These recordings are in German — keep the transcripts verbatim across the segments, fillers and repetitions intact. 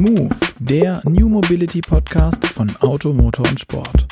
Move, der New Mobility Podcast von Auto, Motor und Sport.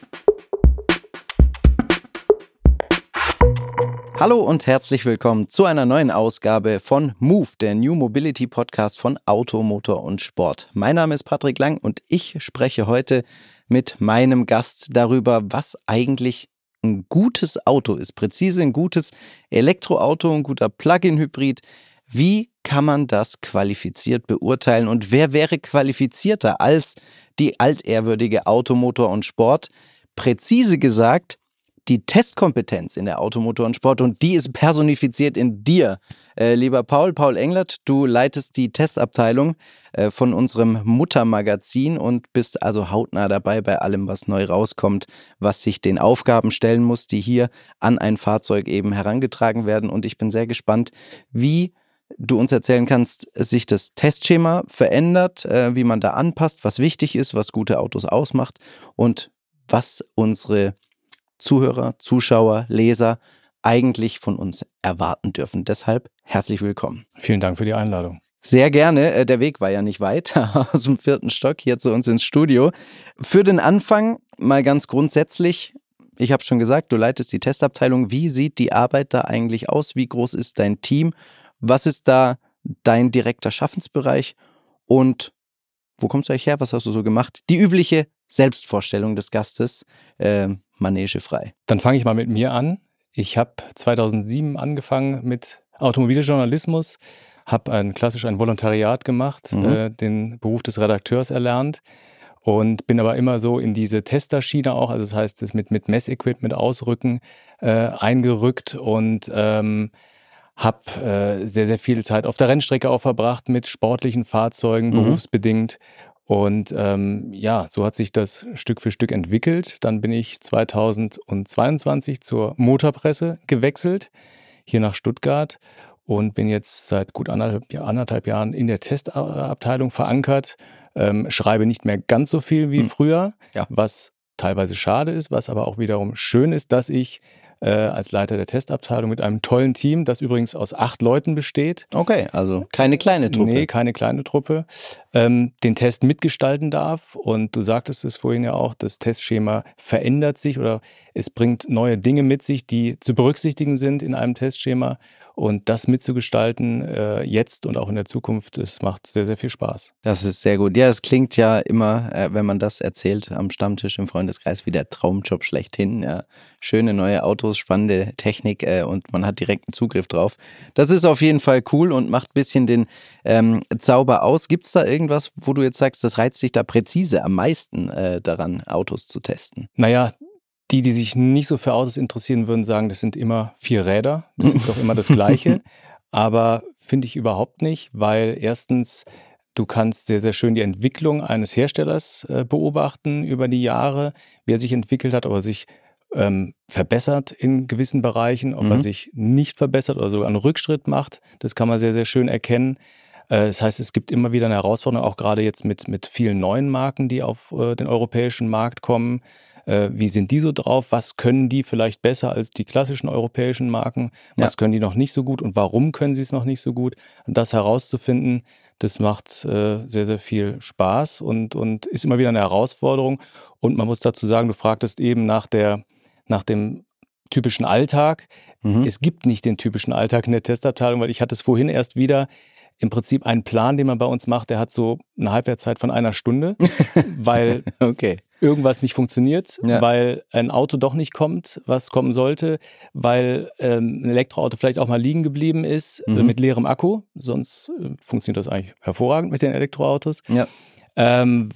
Hallo und herzlich willkommen zu einer neuen Ausgabe von Move, der New Mobility Podcast von Auto, Motor und Sport. Mein Name ist Patrick Lang und ich spreche heute mit meinem Gast darüber, was eigentlich ein gutes Auto ist. Präzise ein gutes Elektroauto, ein guter Plug-in-Hybrid. Wie kann man das qualifiziert beurteilen und wer wäre qualifizierter als die altehrwürdige Auto, Motor und Sport? Präzise gesagt, die Testkompetenz in der Auto, Motor und Sport, und die ist personifiziert in dir. Äh, lieber Paul, Paul Englert, du leitest die Testabteilung äh, von unserem Muttermagazin und bist also hautnah dabei bei allem, was neu rauskommt, was sich den Aufgaben stellen muss, die hier an ein Fahrzeug eben herangetragen werden. Und ich bin sehr gespannt, wie du uns erzählen kannst, sich das Testschema verändert, äh, wie man da anpasst, was wichtig ist, was gute Autos ausmacht und was unsere Zuhörer, Zuschauer, Leser eigentlich von uns erwarten dürfen. Deshalb herzlich willkommen. Vielen Dank für die Einladung. Sehr gerne. Der Weg war ja nicht weit aus dem vierten Stock hier zu uns ins Studio. Für den Anfang mal ganz grundsätzlich, ich habe schon gesagt, du leitest die Testabteilung. Wie sieht die Arbeit da eigentlich aus? Wie groß ist dein Team? Was ist da dein direkter Schaffensbereich? Und wo kommst du eigentlich her? Was hast du so gemacht? Die übliche Selbstvorstellung des Gastes, äh, Manege frei. Dann fange ich mal mit mir an. Ich habe zweitausendsieben angefangen mit Automobiljournalismus, habe ein, klassisch ein Volontariat gemacht, mhm. äh, den Beruf des Redakteurs erlernt und bin aber immer so in diese Testerschiene auch, also das heißt, das mit, mit Messequipment ausrücken, äh, eingerückt und ähm, habe äh, sehr, sehr viel Zeit auf der Rennstrecke auch verbracht mit sportlichen Fahrzeugen, mhm. berufsbedingt. Und ähm, ja, so hat sich das Stück für Stück entwickelt. Dann bin ich zweitausendzweiundzwanzig zur Motorpresse gewechselt, hier nach Stuttgart, und bin jetzt seit gut anderthalb, anderthalb Jahren in der Testabteilung verankert. Ähm, schreibe nicht mehr ganz so viel wie hm. früher, ja. was teilweise schade ist, was aber auch wiederum schön ist, dass ich äh, als Leiter der Testabteilung mit einem tollen Team, das übrigens aus acht Leuten besteht. Okay, also keine kleine Truppe. Nee, keine kleine Truppe. Ähm, den Test mitgestalten darf. Und du sagtest es vorhin ja auch, das Testschema verändert sich oder es bringt neue Dinge mit sich, die zu berücksichtigen sind in einem Testschema. Und das mitzugestalten, äh, jetzt und auch in der Zukunft, das macht sehr, sehr viel Spaß. Das ist sehr gut. Ja, es klingt ja immer, äh, wenn man das erzählt am Stammtisch im Freundeskreis, wie der Traumjob schlechthin. Ja. Schöne neue Autos, spannende Technik äh, und man hat direkten Zugriff drauf. Das ist auf jeden Fall cool und macht ein bisschen den ähm, Zauber aus. Gibt es da irgendwas, wo du jetzt sagst, das reizt dich da präzise am meisten äh, daran, Autos zu testen? Naja, die, die sich nicht so für Autos interessieren, würden sagen, das sind immer vier Räder. Das ist doch immer das Gleiche. Aber finde ich überhaupt nicht, weil erstens, du kannst sehr, sehr schön die Entwicklung eines Herstellers äh, beobachten über die Jahre, wie er sich entwickelt hat, ob er sich ähm, verbessert in gewissen Bereichen, ob mhm. er sich nicht verbessert oder sogar einen Rückschritt macht. Das kann man sehr, sehr schön erkennen. Das heißt, es gibt immer wieder eine Herausforderung, auch gerade jetzt mit, mit vielen neuen Marken, die auf äh, den europäischen Markt kommen. Äh, wie sind die so drauf? Was können die vielleicht besser als die klassischen europäischen Marken? Was ja. können die noch nicht so gut und warum können sie es noch nicht so gut? Das herauszufinden, das macht äh, sehr, sehr viel Spaß und, und ist immer wieder eine Herausforderung. Und man muss dazu sagen, du fragtest eben nach, der, nach dem typischen Alltag. Mhm. Es gibt nicht den typischen Alltag in der Testabteilung, weil ich hatte es vorhin erst wieder. Im Prinzip ein Plan, den man bei uns macht, der hat so eine Halbwertszeit von einer Stunde, weil okay. irgendwas nicht funktioniert, ja. weil ein Auto doch nicht kommt, was kommen sollte, weil ähm, ein Elektroauto vielleicht auch mal liegen geblieben ist mhm. äh, mit leerem Akku, sonst äh, funktioniert das eigentlich hervorragend mit den Elektroautos, ja. ähm,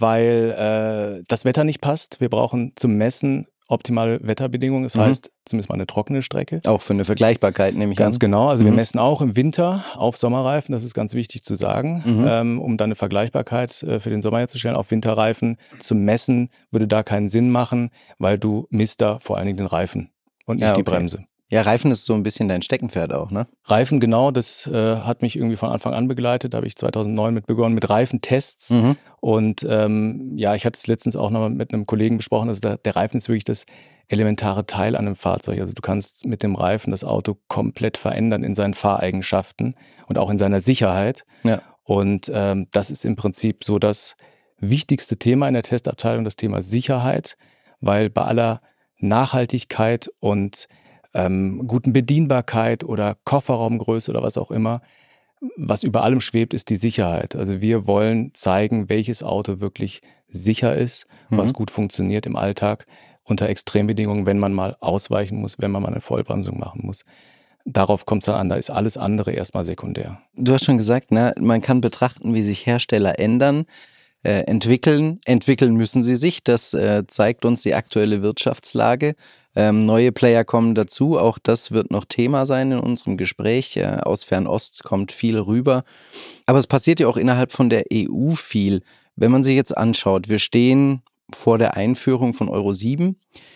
weil äh, das Wetter nicht passt. Wir brauchen zum Messen optimale Wetterbedingungen, das mhm. heißt zumindest mal eine trockene Strecke. Auch für eine Vergleichbarkeit nehme ich Ganz an. genau, also mhm. wir messen auch im Winter auf Sommerreifen, das ist ganz wichtig zu sagen, mhm. ähm, um dann eine Vergleichbarkeit äh, für den Sommer herzustellen. Auf Winterreifen zu messen würde da keinen Sinn machen, weil du misst da vor allen Dingen den Reifen und nicht ja, okay. die Bremse. Ja, Reifen ist so ein bisschen dein Steckenpferd auch, ne? Reifen, genau, das äh, hat mich irgendwie von Anfang an begleitet. Da habe ich zweitausendneun mit begonnen, mit Reifentests. Mhm. Und ähm, ja, ich hatte es letztens auch noch mal mit einem Kollegen besprochen, also der, der Reifen ist wirklich das elementare Teil an einem Fahrzeug. Also du kannst mit dem Reifen das Auto komplett verändern in seinen Fahreigenschaften und auch in seiner Sicherheit. Ja. Und ähm, das ist im Prinzip so das wichtigste Thema in der Testabteilung, das Thema Sicherheit, weil bei aller Nachhaltigkeit und ähm, guten Bedienbarkeit oder Kofferraumgröße oder was auch immer, was über allem schwebt, ist die Sicherheit. Also wir wollen zeigen, welches Auto wirklich sicher ist, mhm. was gut funktioniert im Alltag unter Extrembedingungen, wenn man mal ausweichen muss, wenn man mal eine Vollbremsung machen muss. Darauf kommt es dann an, da ist alles andere erstmal sekundär. Du hast schon gesagt, ne, man kann betrachten, wie sich Hersteller ändern, äh, entwickeln. Entwickeln müssen sie sich, das äh, zeigt uns die aktuelle Wirtschaftslage. Ähm, neue Player kommen dazu, auch das wird noch Thema sein in unserem Gespräch. Äh, aus Fernost kommt viel rüber. Aber es passiert ja auch innerhalb von der E U viel. Wenn man sich jetzt anschaut, wir stehen vor der Einführung von Euro sieben.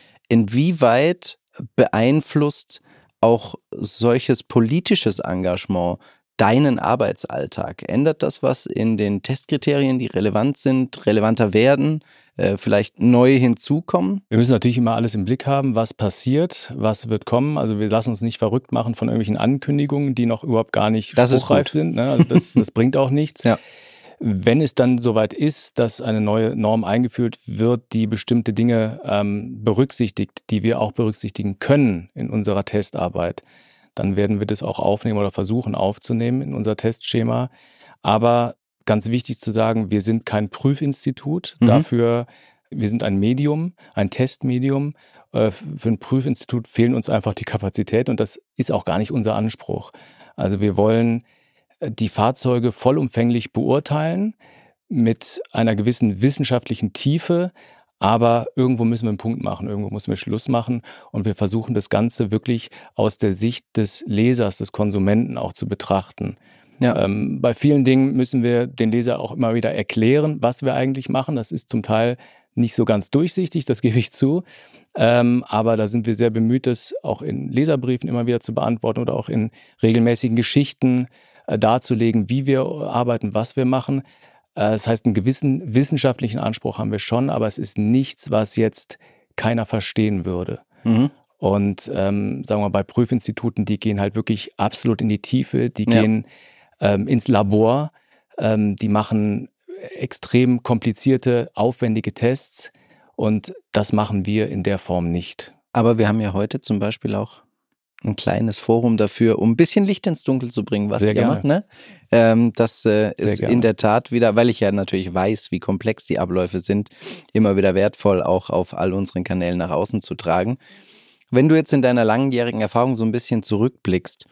Inwieweit beeinflusst auch solches politisches Engagement deinen Arbeitsalltag? Ändert das was in den Testkriterien, die relevant sind, relevanter werden, äh, vielleicht neu hinzukommen? Wir müssen natürlich immer alles im Blick haben, was passiert, was wird kommen. Also wir lassen uns nicht verrückt machen von irgendwelchen Ankündigungen, die noch überhaupt gar nicht das spruchreif sind. Ne? Also das, das bringt auch nichts. Ja. Wenn es dann soweit ist, dass eine neue Norm eingeführt wird, die bestimmte Dinge ähm, berücksichtigt, die wir auch berücksichtigen können in unserer Testarbeit, dann werden wir das auch aufnehmen oder versuchen aufzunehmen in unser Testschema. Aber ganz wichtig zu sagen, wir sind kein Prüfinstitut. Mhm. Dafür, wir sind ein Medium, ein Testmedium. Äh, für ein Prüfinstitut fehlen uns einfach die Kapazitäten und das ist auch gar nicht unser Anspruch. Also wir wollen die Fahrzeuge vollumfänglich beurteilen mit einer gewissen wissenschaftlichen Tiefe, aber irgendwo müssen wir einen Punkt machen, irgendwo müssen wir Schluss machen und wir versuchen das Ganze wirklich aus der Sicht des Lesers, des Konsumenten auch zu betrachten. Ja. Ähm, bei vielen Dingen müssen wir den Leser auch immer wieder erklären, was wir eigentlich machen. Das ist zum Teil nicht so ganz durchsichtig, das gebe ich zu. Ähm, aber da sind wir sehr bemüht, das auch in Leserbriefen immer wieder zu beantworten oder auch in regelmäßigen Geschichten äh, darzulegen, wie wir arbeiten, was wir machen. Äh, das heißt, einen gewissen wissenschaftlichen Anspruch haben wir schon, aber es ist nichts, was jetzt keiner verstehen würde. Mhm. Und ähm, sagen wir mal, bei Prüfinstituten, die gehen halt wirklich absolut in die Tiefe, die ja. gehen ähm, ins Labor, ähm, die machen extrem komplizierte, aufwendige Tests und das machen wir in der Form nicht. Aber wir haben ja heute zum Beispiel auch ein kleines Forum dafür, um ein bisschen Licht ins Dunkel zu bringen, was Sehr ihr macht. Ne? Ähm, das äh, ist gerne. In der Tat wieder, weil ich ja natürlich weiß, wie komplex die Abläufe sind, immer wieder wertvoll, auch auf all unseren Kanälen nach außen zu tragen. Wenn du jetzt in deiner langjährigen Erfahrung so ein bisschen zurückblickst,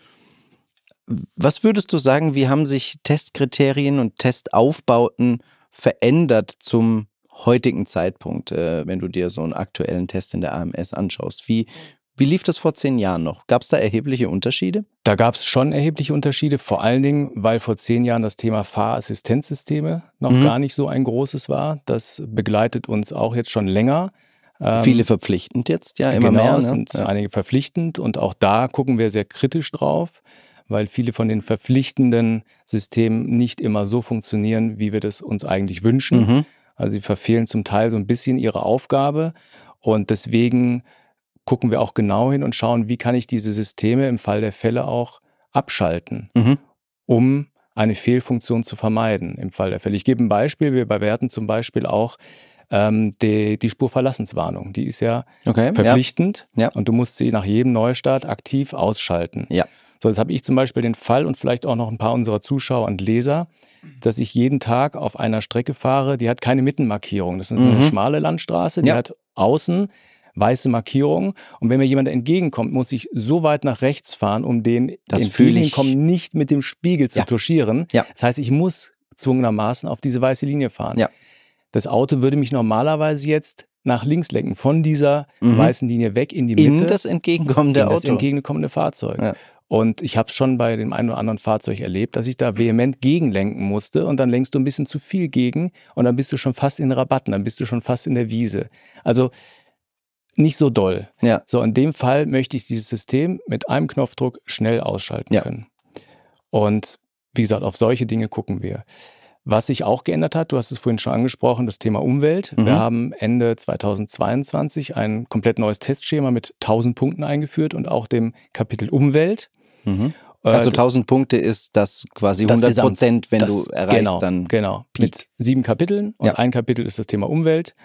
was würdest du sagen, wie haben sich Testkriterien und Testaufbauten verändert zum heutigen Zeitpunkt, äh, wenn du dir so einen aktuellen Test in der A M S anschaust? Wie, wie lief das vor zehn Jahren noch? Gab es da erhebliche Unterschiede? Da gab es schon erhebliche Unterschiede, vor allen Dingen, weil vor zehn Jahren das Thema Fahrassistenzsysteme noch mhm. gar nicht so ein großes war. Das begleitet uns auch jetzt schon länger. Viele verpflichtend jetzt, ja, immer genau, mehr. Es ne? sind ja. einige verpflichtend und auch da gucken wir sehr kritisch drauf, weil viele von den verpflichtenden Systemen nicht immer so funktionieren, wie wir das uns eigentlich wünschen. Mhm. Also sie verfehlen zum Teil so ein bisschen ihre Aufgabe und deswegen gucken wir auch genau hin und schauen, wie kann ich diese Systeme im Fall der Fälle auch abschalten, mhm. um eine Fehlfunktion zu vermeiden im Fall der Fälle. Ich gebe ein Beispiel, wir bewerten zum Beispiel auch ähm, die, die Spurverlassenswarnung. Die ist ja okay, verpflichtend ja. Ja. und du musst sie nach jedem Neustart aktiv ausschalten. Ja. So, jetzt habe ich zum Beispiel den Fall und vielleicht auch noch ein paar unserer Zuschauer und Leser, dass ich jeden Tag auf einer Strecke fahre, die hat keine Mittenmarkierung. Das ist eine mhm. schmale Landstraße, die ja. hat außen weiße Markierungen. Und wenn mir jemand entgegenkommt, muss ich so weit nach rechts fahren, um den entgegenkommen nicht mit dem Spiegel zu ja. touchieren. Ja. Das heißt, ich muss zwungenermaßen auf diese weiße Linie fahren. Ja. Das Auto würde mich normalerweise jetzt nach links lenken, von dieser mhm. weißen Linie weg in die Mitte. In das entgegenkommende in das Auto. das entgegenkommende Fahrzeug. Ja. Und ich habe es schon bei dem einen oder anderen Fahrzeug erlebt, dass ich da vehement gegenlenken musste und dann lenkst du ein bisschen zu viel gegen und dann bist du schon fast in Rabatten, dann bist du schon fast in der Wiese. Also nicht so doll. Ja. So, in dem Fall möchte ich dieses System mit einem Knopfdruck schnell ausschalten ja. können. Und wie gesagt, auf solche Dinge gucken wir. Was sich auch geändert hat, du hast es vorhin schon angesprochen, das Thema Umwelt. Mhm. Wir haben Ende zweitausendzweiundzwanzig ein komplett neues Testschema mit tausend Punkten eingeführt und auch dem Kapitel Umwelt. Mhm. Also das, tausend Punkte ist das quasi das hundert Prozent, wenn das, du erreichst, genau, dann Genau, Peak. mit sieben Kapiteln und Ja. ein Kapitel ist das Thema Umwelt.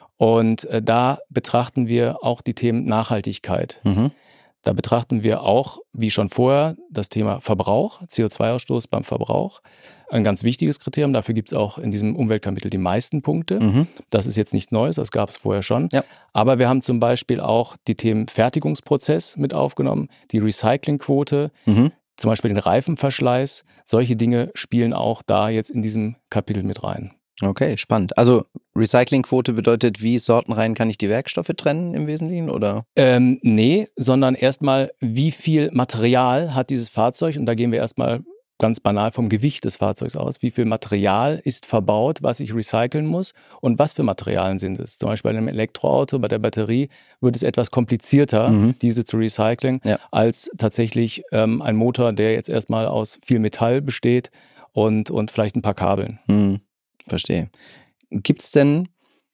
Und äh, da betrachten wir auch die Themen Nachhaltigkeit. Mhm. Da betrachten wir auch, wie schon vorher, das Thema Verbrauch, C O zwei Ausstoß beim Verbrauch. Ein ganz wichtiges Kriterium. Dafür gibt es auch in diesem Umweltkapitel die meisten Punkte. Mhm. Das ist jetzt nichts Neues, das gab es vorher schon. Ja. Aber wir haben zum Beispiel auch die Themen Fertigungsprozess mit aufgenommen, die Recyclingquote, Mhm. zum Beispiel den Reifenverschleiß. Solche Dinge spielen auch da jetzt in diesem Kapitel mit rein. Okay, spannend. Also Recyclingquote bedeutet, wie sortenrein kann ich die Werkstoffe trennen im Wesentlichen, oder? Ähm, nee, sondern erstmal, wie viel Material hat dieses Fahrzeug? Und da gehen wir erstmal ganz banal vom Gewicht des Fahrzeugs aus. Wie viel Material ist verbaut, was ich recyceln muss? Und was für Materialien sind es? Zum Beispiel bei einem Elektroauto, bei der Batterie wird es etwas komplizierter, Mhm. diese zu recyceln, Ja. als tatsächlich ähm, ein Motor, der jetzt erstmal aus viel Metall besteht und, und vielleicht ein paar Kabeln. Hm, verstehe. Gibt es denn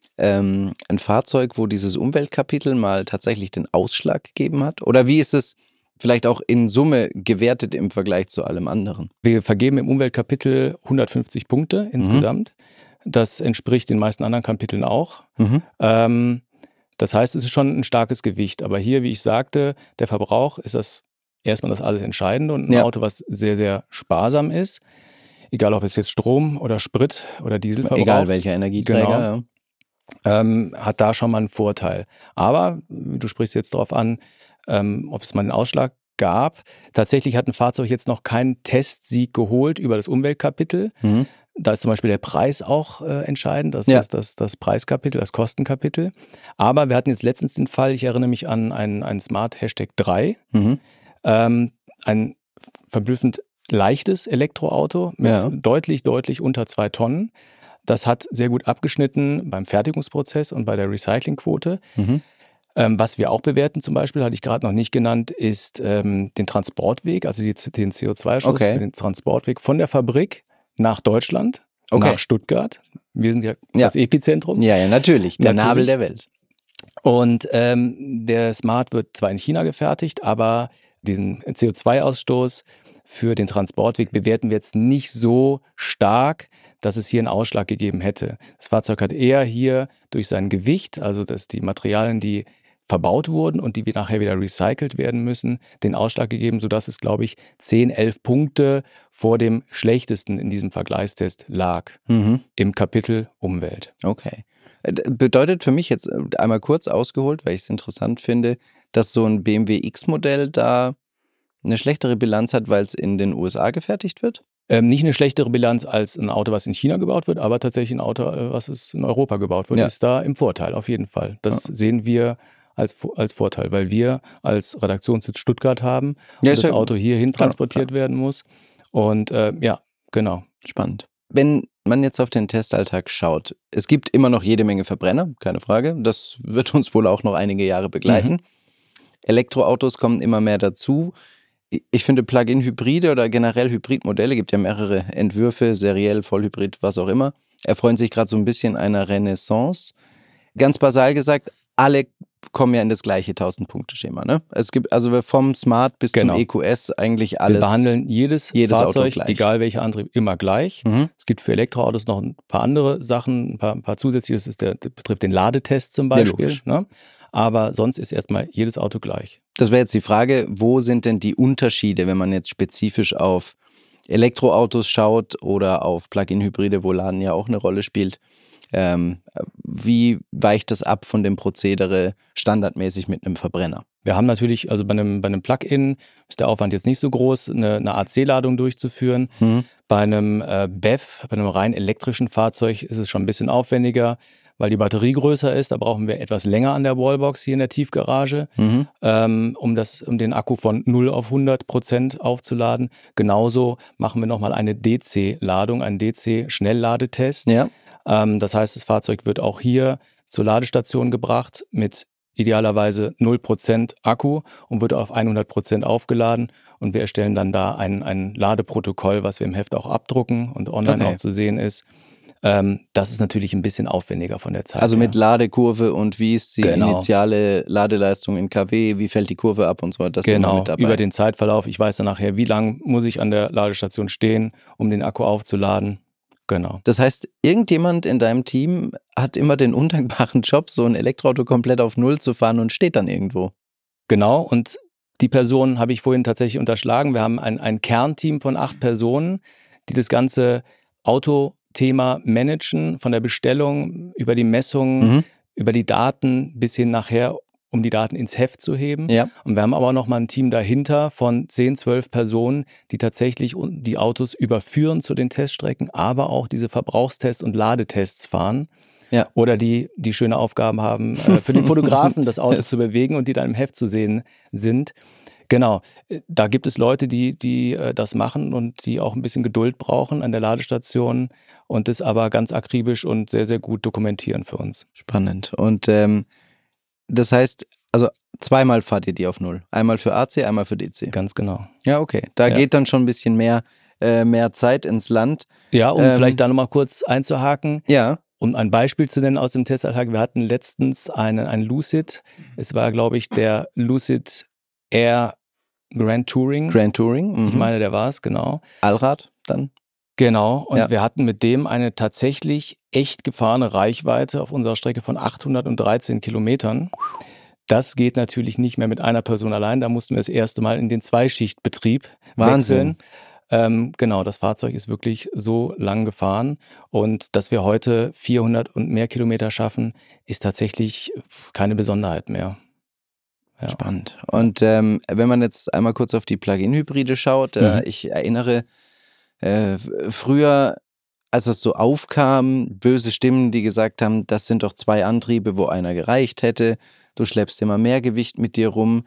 ähm, ein Fahrzeug, wo dieses Umweltkapitel mal tatsächlich den Ausschlag gegeben hat? Oder wie ist es vielleicht auch in Summe gewertet im Vergleich zu allem anderen? Wir vergeben im Umweltkapitel hundertfünfzig Punkte insgesamt. Mhm. Das entspricht den meisten anderen Kapiteln auch. Mhm. Ähm, das heißt, es ist schon ein starkes Gewicht. Aber hier, wie ich sagte, der Verbrauch ist das erstmal das alles Entscheidende. Und ein Ja. Auto, was sehr, sehr sparsam ist, egal ob es jetzt Strom oder Sprit oder Diesel verbraucht. Egal welcher Energieträger, Genau. ja. Ähm, hat da schon mal einen Vorteil. Aber du sprichst jetzt darauf an, ähm, ob es mal einen Ausschlag gab. Tatsächlich hat ein Fahrzeug jetzt noch keinen Testsieg geholt über das Umweltkapitel. Mhm. Da ist zum Beispiel der Preis auch äh, entscheidend. Das Ja. ist das, das Preiskapitel, das Kostenkapitel. Aber wir hatten jetzt letztens den Fall, ich erinnere mich an einen, einen Smart Hashtag drei, Mhm. ähm, ein verblüffend leichtes Elektroauto mit Ja. deutlich, deutlich unter zwei Tonnen. Das hat sehr gut abgeschnitten beim Fertigungsprozess und bei der Recyclingquote. Mhm. Ähm, was wir auch bewerten zum Beispiel, hatte ich gerade noch nicht genannt, ist ähm, den Transportweg, also die, den C O zwei Ausstoß Okay. für den Transportweg von der Fabrik nach Deutschland, Okay. nach Stuttgart. Wir sind ja, Ja. das Epizentrum. Ja, ja, natürlich. Der Natürlich. Nabel der Welt. Und ähm, der Smart wird zwar in China gefertigt, aber diesen C O zwei Ausstoß für den Transportweg bewerten wir jetzt nicht so stark, dass es hier einen Ausschlag gegeben hätte. Das Fahrzeug hat eher hier durch sein Gewicht, also dass die Materialien, die verbaut wurden und die wir nachher wieder recycelt werden müssen, den Ausschlag gegeben, sodass es, glaube ich, zehn, elf Punkte vor dem schlechtesten in diesem Vergleichstest lag Mhm. im Kapitel Umwelt. Okay. Äh, d- Bedeutet für mich jetzt äh, einmal kurz ausgeholt, weil ich es interessant finde, dass so ein B M W X-Modell da eine schlechtere Bilanz hat, weil es in den U S A gefertigt wird? Ähm, nicht eine schlechtere Bilanz als ein Auto, was in China gebaut wird, aber tatsächlich ein Auto, äh, was es in Europa gebaut wird, Ja. ist da im Vorteil, auf jeden Fall. Das Ja. sehen wir als, als Vorteil, weil wir als Redaktionssitz Stuttgart haben Ja, und ist das ja Auto hierhin klar, transportiert werden muss. Und äh, ja, genau. Spannend. Wenn man jetzt auf den Testalltag schaut, es gibt immer noch jede Menge Verbrenner, keine Frage. Das wird uns wohl auch noch einige Jahre begleiten. Mhm. Elektroautos kommen immer mehr dazu. Ich finde Plug-in-Hybride oder generell Hybridmodelle, gibt ja mehrere Entwürfe, seriell, Vollhybrid, was auch immer, erfreuen sich gerade so ein bisschen einer Renaissance. Ganz basal gesagt, alle kommen ja in das gleiche tausend-Punkte-Schema. Ne? Es gibt also vom Smart bis Genau. zum E Q S eigentlich alles. Wir behandeln jedes, jedes Auto Fahrzeug, gleich. egal welcher Antrieb, immer gleich. Mhm. Es gibt für Elektroautos noch ein paar andere Sachen, ein paar, ein paar zusätzliche. Das, ist der, das betrifft den Ladetest zum Ja, Beispiel. logisch. Ne? Aber sonst ist erstmal jedes Auto gleich. Das wäre jetzt die Frage, wo sind denn die Unterschiede, wenn man jetzt spezifisch auf Elektroautos schaut oder auf Plug-in-Hybride, wo Laden ja auch eine Rolle spielt. Ähm, wie weicht das ab von dem Prozedere standardmäßig mit einem Verbrenner? Wir haben natürlich, also bei einem, bei einem Plug-in ist der Aufwand jetzt nicht so groß, eine, eine A C-Ladung durchzuführen. Mhm. Bei einem äh, B E V, bei einem rein elektrischen Fahrzeug ist es schon ein bisschen aufwendiger, weil die Batterie größer ist. Da brauchen wir etwas länger an der Wallbox hier in der Tiefgarage, Mhm. ähm, um, das, um den Akku von null auf hundert Prozent aufzuladen. Genauso machen wir nochmal eine D C-Ladung, einen D C-Schnellladetest. Ja. Ähm, das heißt, das Fahrzeug wird auch hier zur Ladestation gebracht mit idealerweise null Prozent Akku und wird auf hundert Prozent aufgeladen. Und wir erstellen dann da ein, ein Ladeprotokoll, was wir im Heft auch abdrucken und online Okay. auch zu sehen ist. Ähm, das ist natürlich ein bisschen aufwendiger von der Zeit. Also mit her. Ladekurve und wie ist die Genau. initiale Ladeleistung in KW, wie fällt die Kurve ab und so, das ist immer Genau, mit dabei. über den Zeitverlauf. Ich weiß dann nachher, wie lange muss ich an der Ladestation stehen, um den Akku aufzuladen. Genau. Das heißt, irgendjemand in deinem Team hat immer den undankbaren Job, so ein Elektroauto komplett auf Null zu fahren und steht dann irgendwo. Genau, und die Person habe ich vorhin tatsächlich unterschlagen. Wir haben ein, ein Kernteam von acht Personen, die das ganze Autothema managen, von der Bestellung über die Messung, Mhm. über die Daten bis hin nachher, um die Daten ins Heft zu heben. Ja. Und wir haben aber noch mal ein Team dahinter von zehn, zwölf Personen, die tatsächlich die Autos überführen zu den Teststrecken, aber auch diese Verbrauchstests und Ladetests fahren. Ja. Oder die, die schöne Aufgaben haben, äh, für den Fotografen das Auto zu bewegen und die dann im Heft zu sehen sind. Genau, da gibt es Leute, die, die äh, das machen und die auch ein bisschen Geduld brauchen an der Ladestation und das aber ganz akribisch und sehr, sehr gut dokumentieren für uns. Spannend. Und ähm, das heißt, also zweimal fahrt ihr die auf Null. Einmal für A C, einmal für D C. Ganz genau. Ja, okay. Da Ja. geht dann schon ein bisschen mehr, äh, mehr Zeit ins Land. Ja, um Ähm, vielleicht da nochmal kurz einzuhaken. Ja. Um ein Beispiel zu nennen aus dem Testalltag, wir hatten letztens einen, einen Lucid, es war, glaube ich, der Lucid Air Grand Touring. Grand Touring. Mhm. Ich meine, der war es, genau. Allrad dann. Genau, und Ja. wir hatten mit dem eine tatsächlich echt gefahrene Reichweite auf unserer Strecke von achthundertdreizehn Kilometern. Das geht natürlich nicht mehr mit einer Person allein, da mussten wir das erste Mal in den Zweischichtbetrieb Wahnsinn. wechseln. Ähm, genau, das Fahrzeug ist wirklich so lang gefahren und dass wir heute vierhundert und mehr Kilometer schaffen, ist tatsächlich keine Besonderheit mehr. Ja. Spannend. Und ähm, wenn man jetzt einmal kurz auf die Plug-in-Hybride schaut, äh, Mhm. ich erinnere äh, früher, als es so aufkam, böse Stimmen, die gesagt haben, das sind doch zwei Antriebe, wo einer gereicht hätte, du schleppst immer mehr Gewicht mit dir rum.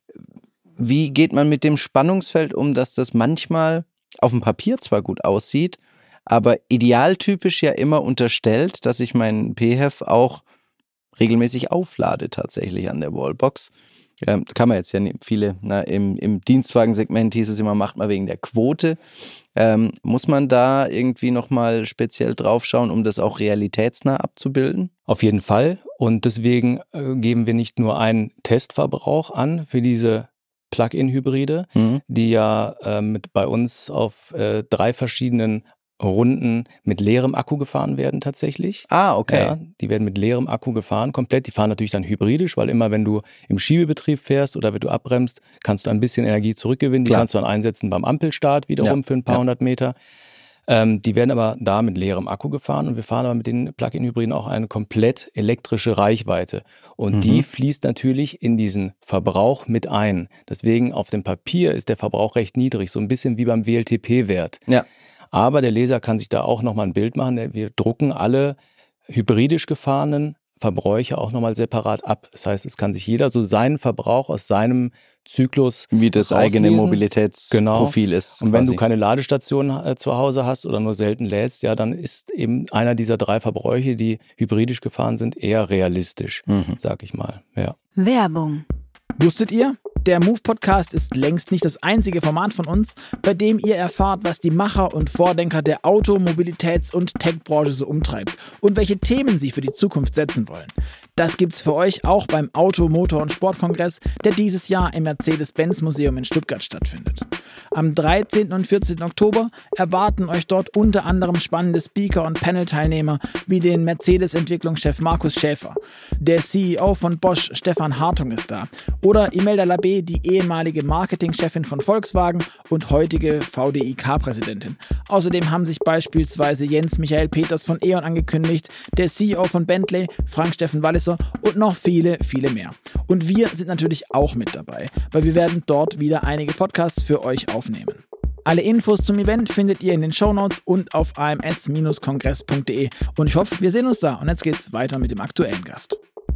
Wie geht man mit dem Spannungsfeld um, dass das manchmal auf dem Papier zwar gut aussieht, aber idealtypisch ja immer unterstellt, dass ich meinen P H E V auch regelmäßig auflade tatsächlich an der Wallbox. Ähm, kann man jetzt ja nicht, viele, na, im, im Dienstwagensegment hieß es immer, macht man wegen der Quote. Ähm, muss man da irgendwie nochmal speziell drauf schauen, um das auch realitätsnah abzubilden? Auf jeden Fall. Und deswegen äh, geben wir nicht nur einen Testverbrauch an für diese Plug-in-Hybride, Mhm. die ja äh, mit bei uns auf äh, drei verschiedenen Runden mit leerem Akku gefahren werden tatsächlich. Ah, okay. Ja, die werden mit leerem Akku gefahren, komplett. Die fahren natürlich dann hybridisch, weil immer, wenn du im Schiebebetrieb fährst oder wenn du abbremst, kannst du ein bisschen Energie zurückgewinnen. Die Klar. kannst du dann einsetzen beim Ampelstart wiederum Ja, für ein paar ja. hundert Meter. Ähm, die werden aber da mit leerem Akku gefahren und wir fahren aber mit den Plug-in-Hybriden auch eine komplett elektrische Reichweite. Und Mhm. die fließt natürlich in diesen Verbrauch mit ein. Deswegen auf dem Papier ist der Verbrauch recht niedrig, so ein bisschen wie beim W L T P-Wert. Ja. Aber der Leser kann sich da auch nochmal ein Bild machen. Wir drucken alle hybridisch gefahrenen Verbräuche auch nochmal separat ab. Das heißt, es kann sich jeder so seinen Verbrauch aus seinem Zyklus Wie das eigene rauslesen. Mobilitätsprofil ist. Und wenn du quasi. keine Ladestation äh, zu Hause hast oder nur selten lädst, ja, dann ist eben einer dieser drei Verbräuche, die hybridisch gefahren sind, eher realistisch, Mhm. sag ich mal. Ja. Werbung. Wusstet ihr? Der Move-Podcast ist längst nicht das einzige Format von uns, bei dem ihr erfahrt, was die Macher und Vordenker der Auto-, Mobilitäts- und Tech-Branche so umtreibt und welche Themen sie für die Zukunft setzen wollen. Das gibt's für euch auch beim Auto-, Motor- und Sportkongress, der dieses Jahr im Mercedes-Benz-Museum in Stuttgart stattfindet. Am dreizehnten und vierzehnten Oktober erwarten euch dort unter anderem spannende Speaker und Panel-Teilnehmer wie den Mercedes-Entwicklungschef Markus Schäfer. Der C E O von Bosch, Stefan Hartung, ist da. Oder Imelda Labé, die ehemalige Marketingchefin von Volkswagen und heutige V D I K-Präsidentin. Außerdem haben sich beispielsweise Jens Michael Peters von E.ON angekündigt, der C E O von Bentley, Frank-Steffen Walliser und noch viele, viele mehr. Und wir sind natürlich auch mit dabei, weil wir werden dort wieder einige Podcasts für euch aufnehmen. Alle Infos zum Event findet ihr in den Shownotes und auf a m s Bindestrich kongress punkt d e. Und ich hoffe, wir sehen uns da. Und jetzt geht's weiter mit dem aktuellen Gast.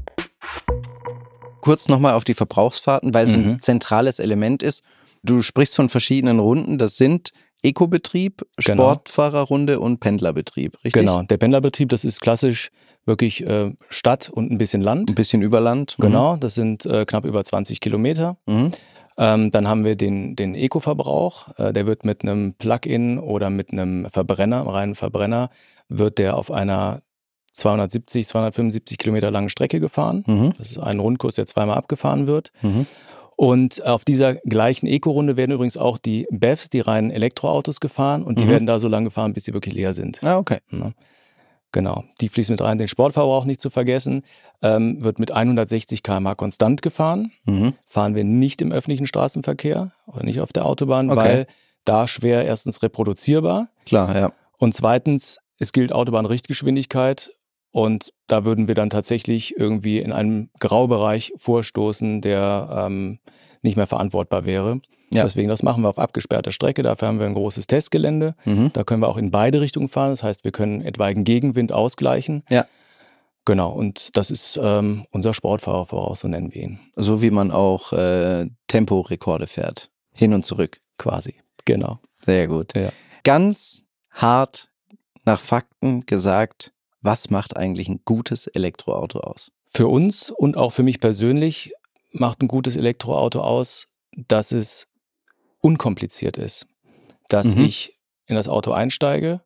Kurz nochmal auf die Verbrauchsfahrten, weil es Mhm. ein zentrales Element ist. Du sprichst von verschiedenen Runden. Das sind Eco-Betrieb, Genau. Sportfahrerrunde und Pendlerbetrieb, richtig? Genau, der Pendlerbetrieb, das ist klassisch wirklich äh, Stadt und ein bisschen Land. Ein bisschen über Land. Genau, das sind äh, knapp über zwanzig Kilometer. Mhm. Ähm, dann haben wir den, den Eco-Verbrauch. Äh, der wird mit einem Plug-in oder mit einem Verbrenner, einem reinen Verbrenner, wird der auf einer zweihundertsiebzig, zweihundertfünfundsiebzig Kilometer langen Strecke gefahren. Mhm. Das ist ein Rundkurs, der zweimal abgefahren wird. Mhm. Und auf dieser gleichen Eco-Runde werden übrigens auch die B E Vs, die reinen Elektroautos, gefahren. Und die mhm. werden da so lange gefahren, bis sie wirklich leer sind. Ah, okay. Ja. Genau, die fließen mit rein. Den Sportverbrauch nicht zu vergessen, ähm, wird mit hundertsechzig Kilometer pro Stunde konstant gefahren. Mhm. Fahren wir nicht im öffentlichen Straßenverkehr oder nicht auf der Autobahn, okay. weil da schwer erstens reproduzierbar. Klar, ja. Und zweitens, es gilt Autobahnrichtgeschwindigkeit und da würden wir dann tatsächlich irgendwie in einem Graubereich vorstoßen, der ähm, nicht mehr verantwortbar wäre. Ja. Deswegen, das machen wir auf abgesperrter Strecke. Dafür haben wir ein großes Testgelände. Mhm. Da können wir auch in beide Richtungen fahren. Das heißt, wir können etwaigen Gegenwind ausgleichen. Ja. Genau, und das ist ähm, unser Sportfahrer voraus, so nennen wir ihn. So wie man auch äh, Temporekorde fährt. Hin und zurück. Quasi, genau. Sehr gut. Ja. Ganz hart nach Fakten gesagt, was macht eigentlich ein gutes Elektroauto aus? Für uns und auch für mich persönlich macht ein gutes Elektroauto aus, dass es unkompliziert ist, dass mhm. ich in das Auto einsteige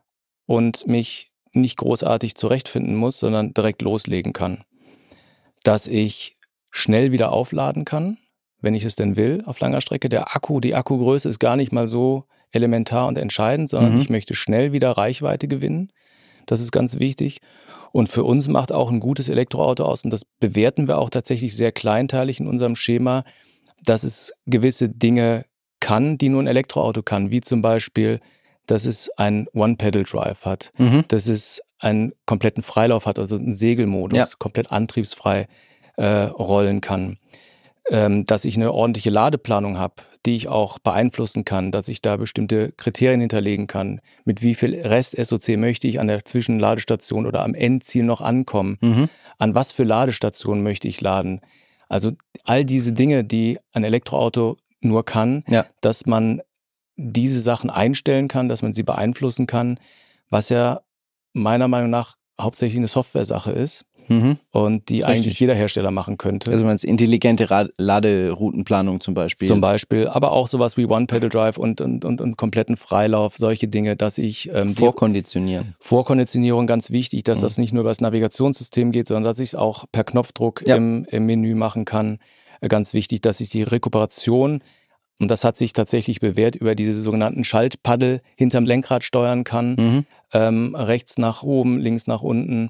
und mich nicht großartig zurechtfinden muss, sondern direkt loslegen kann. Dass ich schnell wieder aufladen kann, wenn ich es denn will, auf langer Strecke. Der Akku, die Akkugröße ist gar nicht mal so elementar und entscheidend, sondern mhm. ich möchte schnell wieder Reichweite gewinnen. Das ist ganz wichtig. Und für uns macht auch ein gutes Elektroauto aus, und das bewerten wir auch tatsächlich sehr kleinteilig in unserem Schema, dass es gewisse Dinge kann, die nur ein Elektroauto kann, wie zum Beispiel, dass es einen One-Pedal-Drive hat, mhm. dass es einen kompletten Freilauf hat, also einen Segelmodus, ja. komplett antriebsfrei äh, rollen kann, ähm, dass ich eine ordentliche Ladeplanung habe, die ich auch beeinflussen kann, dass ich da bestimmte Kriterien hinterlegen kann, mit wie viel Rest-S O C möchte ich an der Zwischenladestation oder am Endziel noch ankommen, mhm. an was für Ladestationen möchte ich laden. Also all diese Dinge, die ein Elektroauto nur kann, ja. dass man diese Sachen einstellen kann, dass man sie beeinflussen kann, was ja meiner Meinung nach hauptsächlich eine Software-Sache ist mhm. und die Richtig. Eigentlich jeder Hersteller machen könnte. Also man intelligente Ra- Laderoutenplanung zum Beispiel. Zum Beispiel, aber auch sowas wie One-Pedal-Drive und, und, und, und kompletten Freilauf, solche Dinge, dass ich... Ähm, Vorkonditionieren. Vorkonditionierung, ganz wichtig, dass mhm. das nicht nur über das Navigationssystem geht, sondern dass ich es auch per Knopfdruck ja. im, im Menü machen kann. Ganz wichtig, dass ich die Rekuperation, und das hat sich tatsächlich bewährt, über diese sogenannten Schaltpaddel hinterm Lenkrad steuern kann. Mhm. Ähm, rechts nach oben, links nach unten.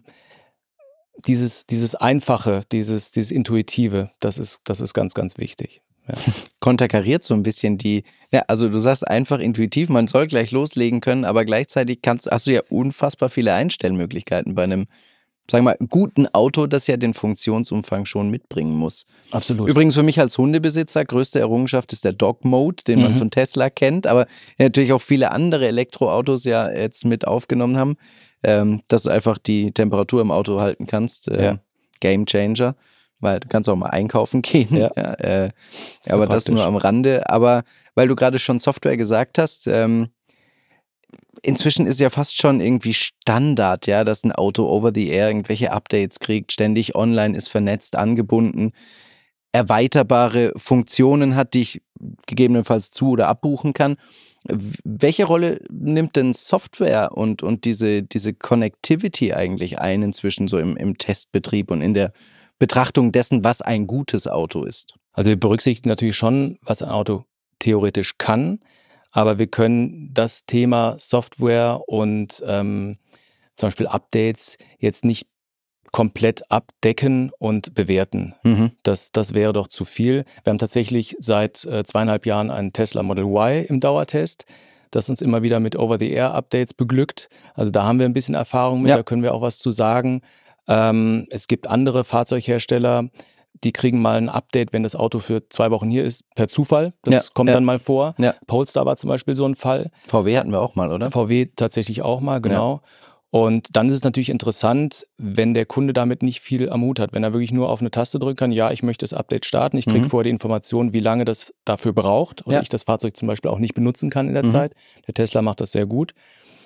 Dieses, dieses Einfache, dieses, dieses Intuitive, das ist, das ist ganz, ganz wichtig. Ja. Konterkariert so ein bisschen die, ja, also du sagst einfach intuitiv, man soll gleich loslegen können, aber gleichzeitig kannst, hast du ja unfassbar viele Einstellmöglichkeiten bei einem, sagen wir mal, guten Auto, das ja den Funktionsumfang schon mitbringen muss. Absolut. Übrigens für mich als Hundebesitzer, größte Errungenschaft ist der Dog Mode, den man mhm. von Tesla kennt, aber natürlich auch viele andere Elektroautos ja jetzt mit aufgenommen haben, ähm, dass du einfach die Temperatur im Auto halten kannst. Äh, ja. Game Changer, weil du kannst auch mal einkaufen gehen. Ja. Ja, äh, aber praktisch. Das nur am Rande. Aber weil du gerade schon Software gesagt hast, ähm, inzwischen ist ja fast schon irgendwie Standard, ja, dass ein Auto over the air irgendwelche Updates kriegt, ständig online ist, vernetzt, angebunden, erweiterbare Funktionen hat, die ich gegebenenfalls zu- oder abbuchen kann. Welche Rolle nimmt denn Software und, und diese, diese Connectivity eigentlich ein inzwischen so im, im Testbetrieb und in der Betrachtung dessen, was ein gutes Auto ist? Also wir berücksichtigen natürlich schon, was ein Auto theoretisch kann, aber wir können das Thema Software und ähm, zum Beispiel Updates jetzt nicht komplett abdecken und bewerten. Mhm. Das, das wäre doch zu viel. Wir haben tatsächlich seit äh, zweieinhalb Jahren einen Tesla Model Y im Dauertest, das uns immer wieder mit Over-the-Air-Updates beglückt. Also da haben wir ein bisschen Erfahrung mit, ja. da können wir auch was zu sagen. Ähm, es gibt andere Fahrzeughersteller, die kriegen mal ein Update, wenn das Auto für zwei Wochen hier ist, per Zufall. Das ja, kommt ja. dann mal vor. Ja. Polestar war zum Beispiel so ein Fall. V W hatten wir auch mal, oder? V W tatsächlich auch mal, genau. Ja. Und dann ist es natürlich interessant, wenn der Kunde damit nicht viel am Hut hat. Wenn er wirklich nur auf eine Taste drücken kann, ja, ich möchte das Update starten, ich kriege mhm. vorher die Information, wie lange das dafür braucht. Oder ja. ich das Fahrzeug zum Beispiel auch nicht benutzen kann in der mhm. Zeit. Der Tesla macht das sehr gut.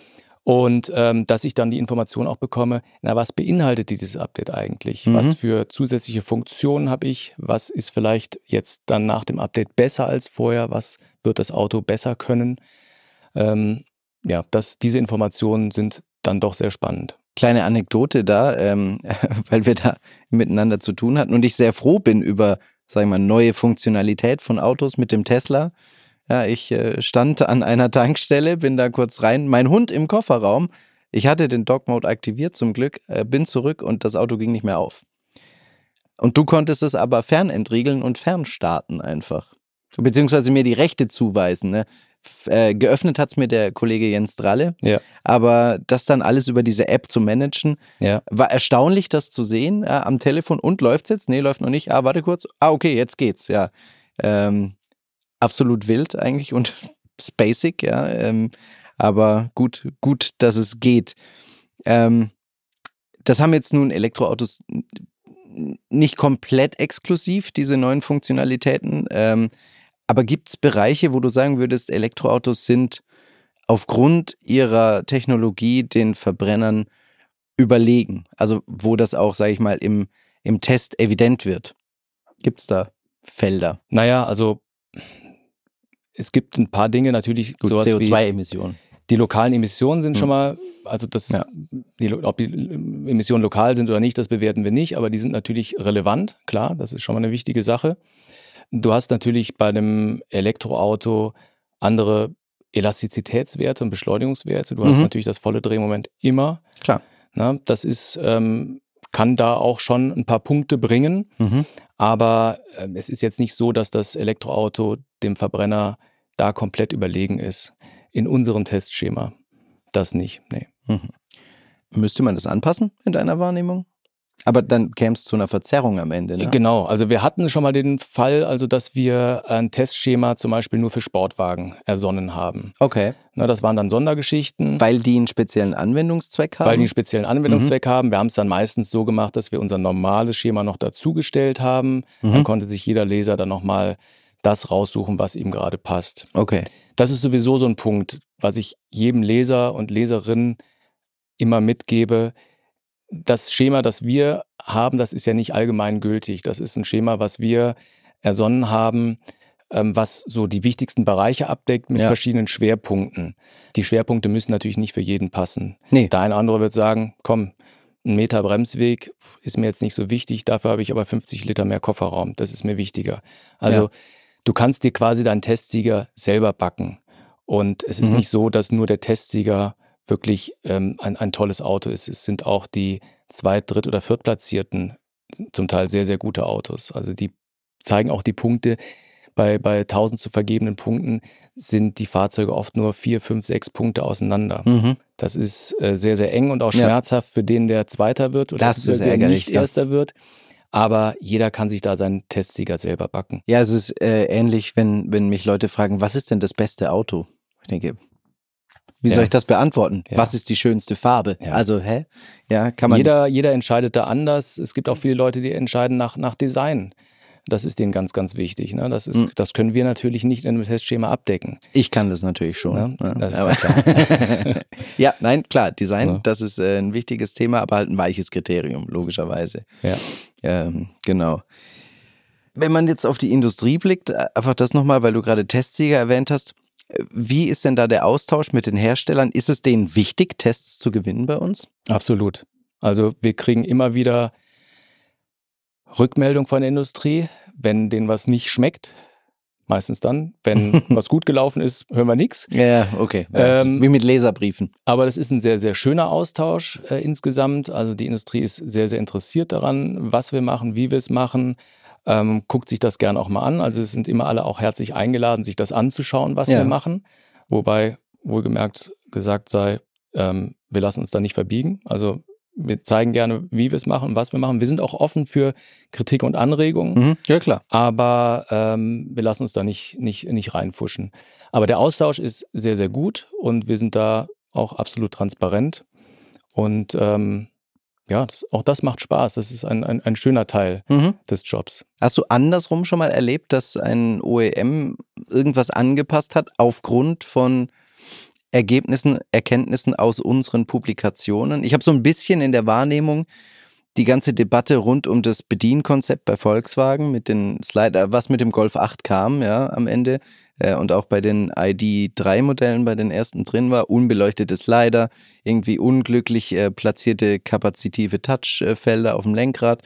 Und ähm, dass ich dann die Information auch bekomme, na, was beinhaltet dieses Update eigentlich? Mhm. Was für zusätzliche Funktionen habe ich? Was ist vielleicht jetzt dann nach dem Update besser als vorher? Was wird das Auto besser können? Ähm, ja, das, diese Informationen sind dann doch sehr spannend. Kleine Anekdote da, ähm, weil wir da miteinander zu tun hatten und ich sehr froh bin über, sag ich mal, neue Funktionalität von Autos mit dem Tesla. Ja, ich äh, stand an einer Tankstelle, bin da kurz rein, mein Hund im Kofferraum. Ich hatte den Dog-Mode aktiviert zum Glück, äh, bin zurück und das Auto ging nicht mehr auf. Und du konntest es aber fernentriegeln und fernstarten einfach. Beziehungsweise mir die Rechte zuweisen. Ne? F- äh, geöffnet hat es mir der Kollege Jens Dralle. Ja. Aber das dann alles über diese App zu managen, Ja. war erstaunlich, das zu sehen äh, am Telefon. Und läuft's jetzt? Nee, läuft noch nicht. Ah, warte kurz. Ah, okay, jetzt geht's. Ja. Ähm, absolut wild eigentlich und basic, ja. Ähm, aber gut, gut, dass es geht. Ähm, das haben jetzt nun Elektroautos n- nicht komplett exklusiv, diese neuen Funktionalitäten. Ähm, aber gibt es Bereiche, wo du sagen würdest, Elektroautos sind aufgrund ihrer Technologie den Verbrennern überlegen? Also wo das auch, sage ich mal, im, im Test evident wird. Gibt es da Felder? Naja, also es gibt ein paar Dinge natürlich, Gut, sowas C O wie zwei Emissionen. die lokalen Emissionen sind Hm. schon mal, also das, Ja. die, ob die Emissionen lokal sind oder nicht, das bewerten wir nicht, aber die sind natürlich relevant, klar, das ist schon mal eine wichtige Sache. Du hast natürlich bei einem Elektroauto andere Elastizitätswerte und Beschleunigungswerte. Du hast Mhm. natürlich das volle Drehmoment immer. Klar. Ne? Das ist, ähm, kann da auch schon ein paar Punkte bringen, Mhm. aber ähm, es ist jetzt nicht so, dass das Elektroauto dem Verbrenner da komplett überlegen ist. In unserem Testschema. Das nicht, nee. Mhm. Müsste man das anpassen in deiner Wahrnehmung? Aber dann käme es zu einer Verzerrung am Ende, ne? Genau, also wir hatten schon mal den Fall, also dass wir ein Testschema zum Beispiel nur für Sportwagen ersonnen haben. Okay. Na, das waren dann Sondergeschichten, Weil die einen speziellen Anwendungszweck haben? weil die einen speziellen Anwendungszweck haben. Wir haben es dann meistens so gemacht, dass wir unser normales Schema noch dazugestellt haben. Mhm. Dann konnte sich jeder Leser dann nochmal das raussuchen, was ihm gerade passt. Okay. Das ist sowieso so ein Punkt, was ich jedem Leser und Leserin immer mitgebe. Das Schema, das wir haben, das ist ja nicht allgemein gültig. Das ist ein Schema, was wir ersonnen haben, ähm, was so die wichtigsten Bereiche abdeckt mit Ja. verschiedenen Schwerpunkten. Die Schwerpunkte müssen natürlich nicht für jeden passen. Nee. Der eine oder andere wird sagen, komm, ein Meter Bremsweg ist mir jetzt nicht so wichtig, dafür habe ich aber fünfzig Liter mehr Kofferraum. Das ist mir wichtiger. Also Ja. du kannst dir quasi deinen Testsieger selber backen. Und es ist Mhm. nicht so, dass nur der Testsieger wirklich ähm, ein, ein tolles Auto ist. Es sind auch die Zweit-, Dritt- oder Viertplatzierten zum Teil sehr, sehr gute Autos. Also die zeigen auch die Punkte. Bei, bei tausend zu vergebenen Punkten sind die Fahrzeuge oft nur vier, fünf, sechs Punkte auseinander. Mhm. Das ist äh, sehr, sehr eng und auch Ja. schmerzhaft für den, der Zweiter wird oder Das ist der ärgerlich, nicht ja. Erster wird. Aber jeder kann sich da seinen Testsieger selber backen. Ja, es ist äh, ähnlich, wenn, wenn mich Leute fragen, was ist denn das beste Auto? Ich denke, wie Ja. soll ich das beantworten? Ja. Was ist die schönste Farbe? Ja. Also, hä? Ja, kann man. Jeder, jeder entscheidet da anders. Es gibt auch viele Leute, die entscheiden nach, nach Design. Das ist denen ganz, ganz wichtig. Ne? Das, ist, Mhm. das können wir natürlich nicht in einem Testschema abdecken. Ich kann das natürlich schon. Ne? Ja, Das ist aber- ja klar. ja, nein, klar, Design, Ja. das ist äh, ein wichtiges Thema, aber halt ein weiches Kriterium, logischerweise. Ja. Ähm, genau. Wenn man jetzt auf die Industrie blickt, äh, einfach das nochmal, weil du gerade Testsieger erwähnt hast, äh, wie ist denn da der Austausch mit den Herstellern? Ist es denen wichtig, Tests zu gewinnen bei uns? Absolut. Also wir kriegen immer wieder Rückmeldung von der Industrie, wenn denen was nicht schmeckt. Meistens dann. Wenn was gut gelaufen ist, hören wir nichts. Ja, okay. Ja, Ähm, wie mit Leserbriefen. Aber das ist ein sehr, sehr schöner Austausch äh, insgesamt. Also die Industrie ist sehr, sehr interessiert daran, was wir machen, wie wir es machen. Ähm, guckt sich das gerne auch mal an. Also es sind immer alle auch herzlich eingeladen, sich das anzuschauen, was Ja. wir machen. Wobei wohlgemerkt gesagt sei, ähm, wir lassen uns da nicht verbiegen. Also wir zeigen gerne, wie wir es machen, was wir machen. Wir sind auch offen für Kritik und Anregungen. Mhm. Ja, klar. Aber ähm, wir lassen uns da nicht, nicht, nicht reinfuschen. Aber der Austausch ist sehr, sehr gut und wir sind da auch absolut transparent. Und ähm, ja, das, auch das macht Spaß. Das ist ein, ein, ein schöner Teil Mhm. des Jobs. Hast du andersrum schon mal erlebt, dass ein O E M irgendwas angepasst hat aufgrund von Ergebnissen, Erkenntnissen aus unseren Publikationen. Ich habe so ein bisschen in der Wahrnehmung die ganze Debatte rund um das Bedienkonzept bei Volkswagen mit den Slider, was mit dem Golf acht kam, ja, am Ende äh, und auch bei den I D drei Modellen, bei den ersten drin war, unbeleuchtete Slider, irgendwie unglücklich äh, platzierte kapazitive Touchfelder auf dem Lenkrad.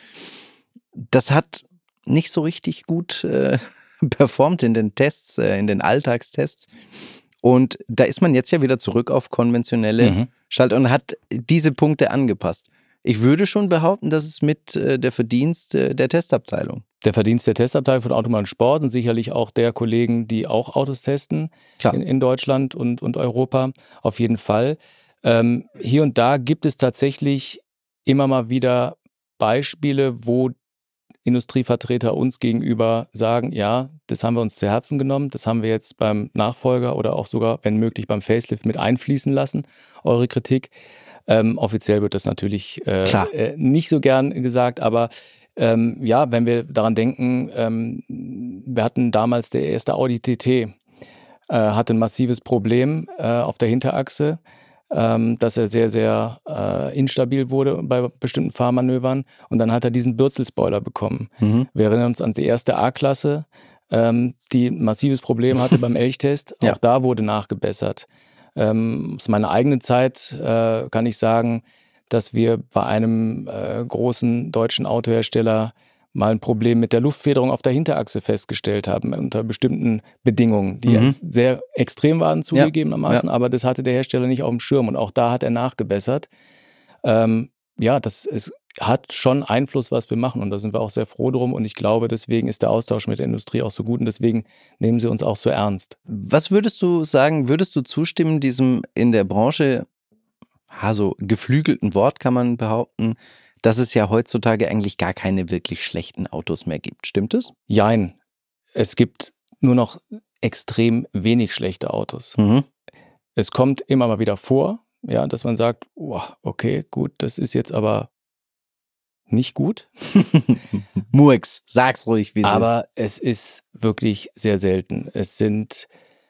Das hat nicht so richtig gut äh, performt in den Tests, äh, in den Alltagstests. Und da ist man jetzt ja wieder zurück auf konventionelle mhm. Schalter und hat diese Punkte angepasst. Ich würde schon behaupten, dass es mit äh, der Verdienst äh, der Testabteilung. Der Verdienst der Testabteilung von Automobil und Sport und sicherlich auch der Kollegen, die auch Autos testen in, in Deutschland und, und Europa, auf jeden Fall. Ähm, hier und da gibt es tatsächlich immer mal wieder Beispiele, wo Industrievertreter uns gegenüber sagen, ja, das haben wir uns zu Herzen genommen, das haben wir jetzt beim Nachfolger oder auch sogar, wenn möglich, beim Facelift mit einfließen lassen, eure Kritik. Ähm, offiziell wird das natürlich äh, äh, nicht so gern gesagt, aber ähm, ja, wenn wir daran denken, ähm, wir hatten damals der erste Audi T T, äh, hatte ein massives Problem äh, auf der Hinterachse, ähm, dass er sehr, sehr äh, instabil wurde bei bestimmten Fahrmanövern und dann hat er diesen Bürzelspoiler bekommen. Mhm. Wir erinnern uns an die erste A-Klasse, ähm, die ein massives Problem hatte beim Elchtest, auch ja. da wurde nachgebessert. Ähm, aus meiner eigenen Zeit äh, kann ich sagen, dass wir bei einem äh, großen deutschen Autohersteller mal ein Problem mit der Luftfederung auf der Hinterachse festgestellt haben, unter bestimmten Bedingungen, die mhm. jetzt sehr extrem waren zugegebenermaßen, ja, ja. aber das hatte der Hersteller nicht auf dem Schirm und auch da hat er nachgebessert. Ähm, ja, das ist, hat schon Einfluss, was wir machen und da sind wir auch sehr froh drum und ich glaube, deswegen ist der Austausch mit der Industrie auch so gut und deswegen nehmen sie uns auch so ernst. Was würdest du sagen, würdest du zustimmen, diesem in der Branche ha, so geflügelten Wort kann man behaupten, dass es ja heutzutage eigentlich gar keine wirklich schlechten Autos mehr gibt. Stimmt es? Jein. Es gibt nur noch extrem wenig schlechte Autos. Mhm. Es kommt immer mal wieder vor, ja, dass man sagt, oh, okay, gut, das ist jetzt aber nicht gut. Murks, sag's ruhig, wie es ist. Aber es ist wirklich sehr selten. Es sind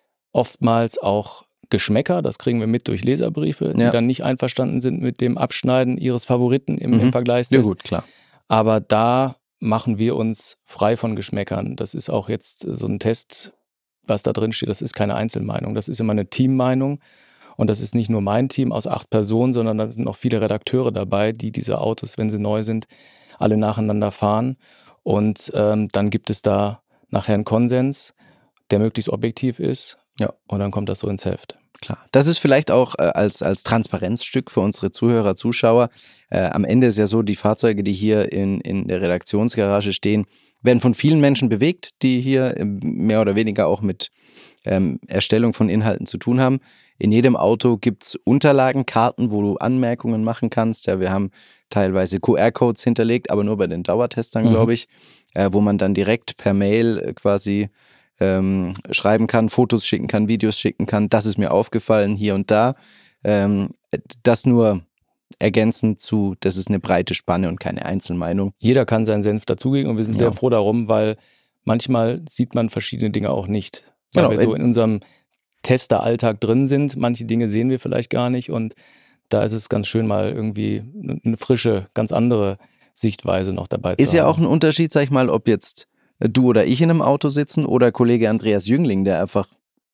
oftmals auch Geschmäcker, das kriegen wir mit durch Leserbriefe, die ja. dann nicht einverstanden sind mit dem Abschneiden ihres Favoriten im, mhm. im Vergleichstest. Ja gut, klar. Aber da machen wir uns frei von Geschmäckern. Das ist auch jetzt so ein Test, was da drin steht, das ist keine Einzelmeinung, das ist immer eine Teammeinung. Und das ist nicht nur mein Team aus acht Personen, sondern da sind auch viele Redakteure dabei, die diese Autos, wenn sie neu sind, alle nacheinander fahren. Und ähm, dann gibt es da nachher einen Konsens, der möglichst objektiv ist. Ja. Und dann kommt das so ins Heft. Klar. Das ist vielleicht auch äh, als, als Transparenzstück für unsere Zuhörer, Zuschauer. Äh, am Ende ist ja so, die Fahrzeuge, die hier in, in der Redaktionsgarage stehen, werden von vielen Menschen bewegt, die hier mehr oder weniger auch mit ähm, Erstellung von Inhalten zu tun haben. In jedem Auto gibt es Unterlagenkarten, wo du Anmerkungen machen kannst. Ja, wir haben teilweise Q R-Codes hinterlegt, aber nur bei den Dauertestern, mhm. glaube ich, äh, wo man dann direkt per Mail äh, quasi Ähm, schreiben kann, Fotos schicken kann, Videos schicken kann. Das ist mir aufgefallen hier und da. Ähm, das nur ergänzend zu, das ist eine breite Spanne und keine Einzelmeinung. Jeder kann seinen Senf dazugeben und wir sind ja. sehr froh darum, weil manchmal sieht man verschiedene Dinge auch nicht. Weil genau. wir so in unserem Testeralltag drin sind. Manche Dinge sehen wir vielleicht gar nicht und da ist es ganz schön, mal irgendwie eine frische, ganz andere Sichtweise noch dabei zu haben. Ist ja auch ein Unterschied, sag ich mal, ob jetzt du oder ich in einem Auto sitzen oder Kollege Andreas Jüngling, der einfach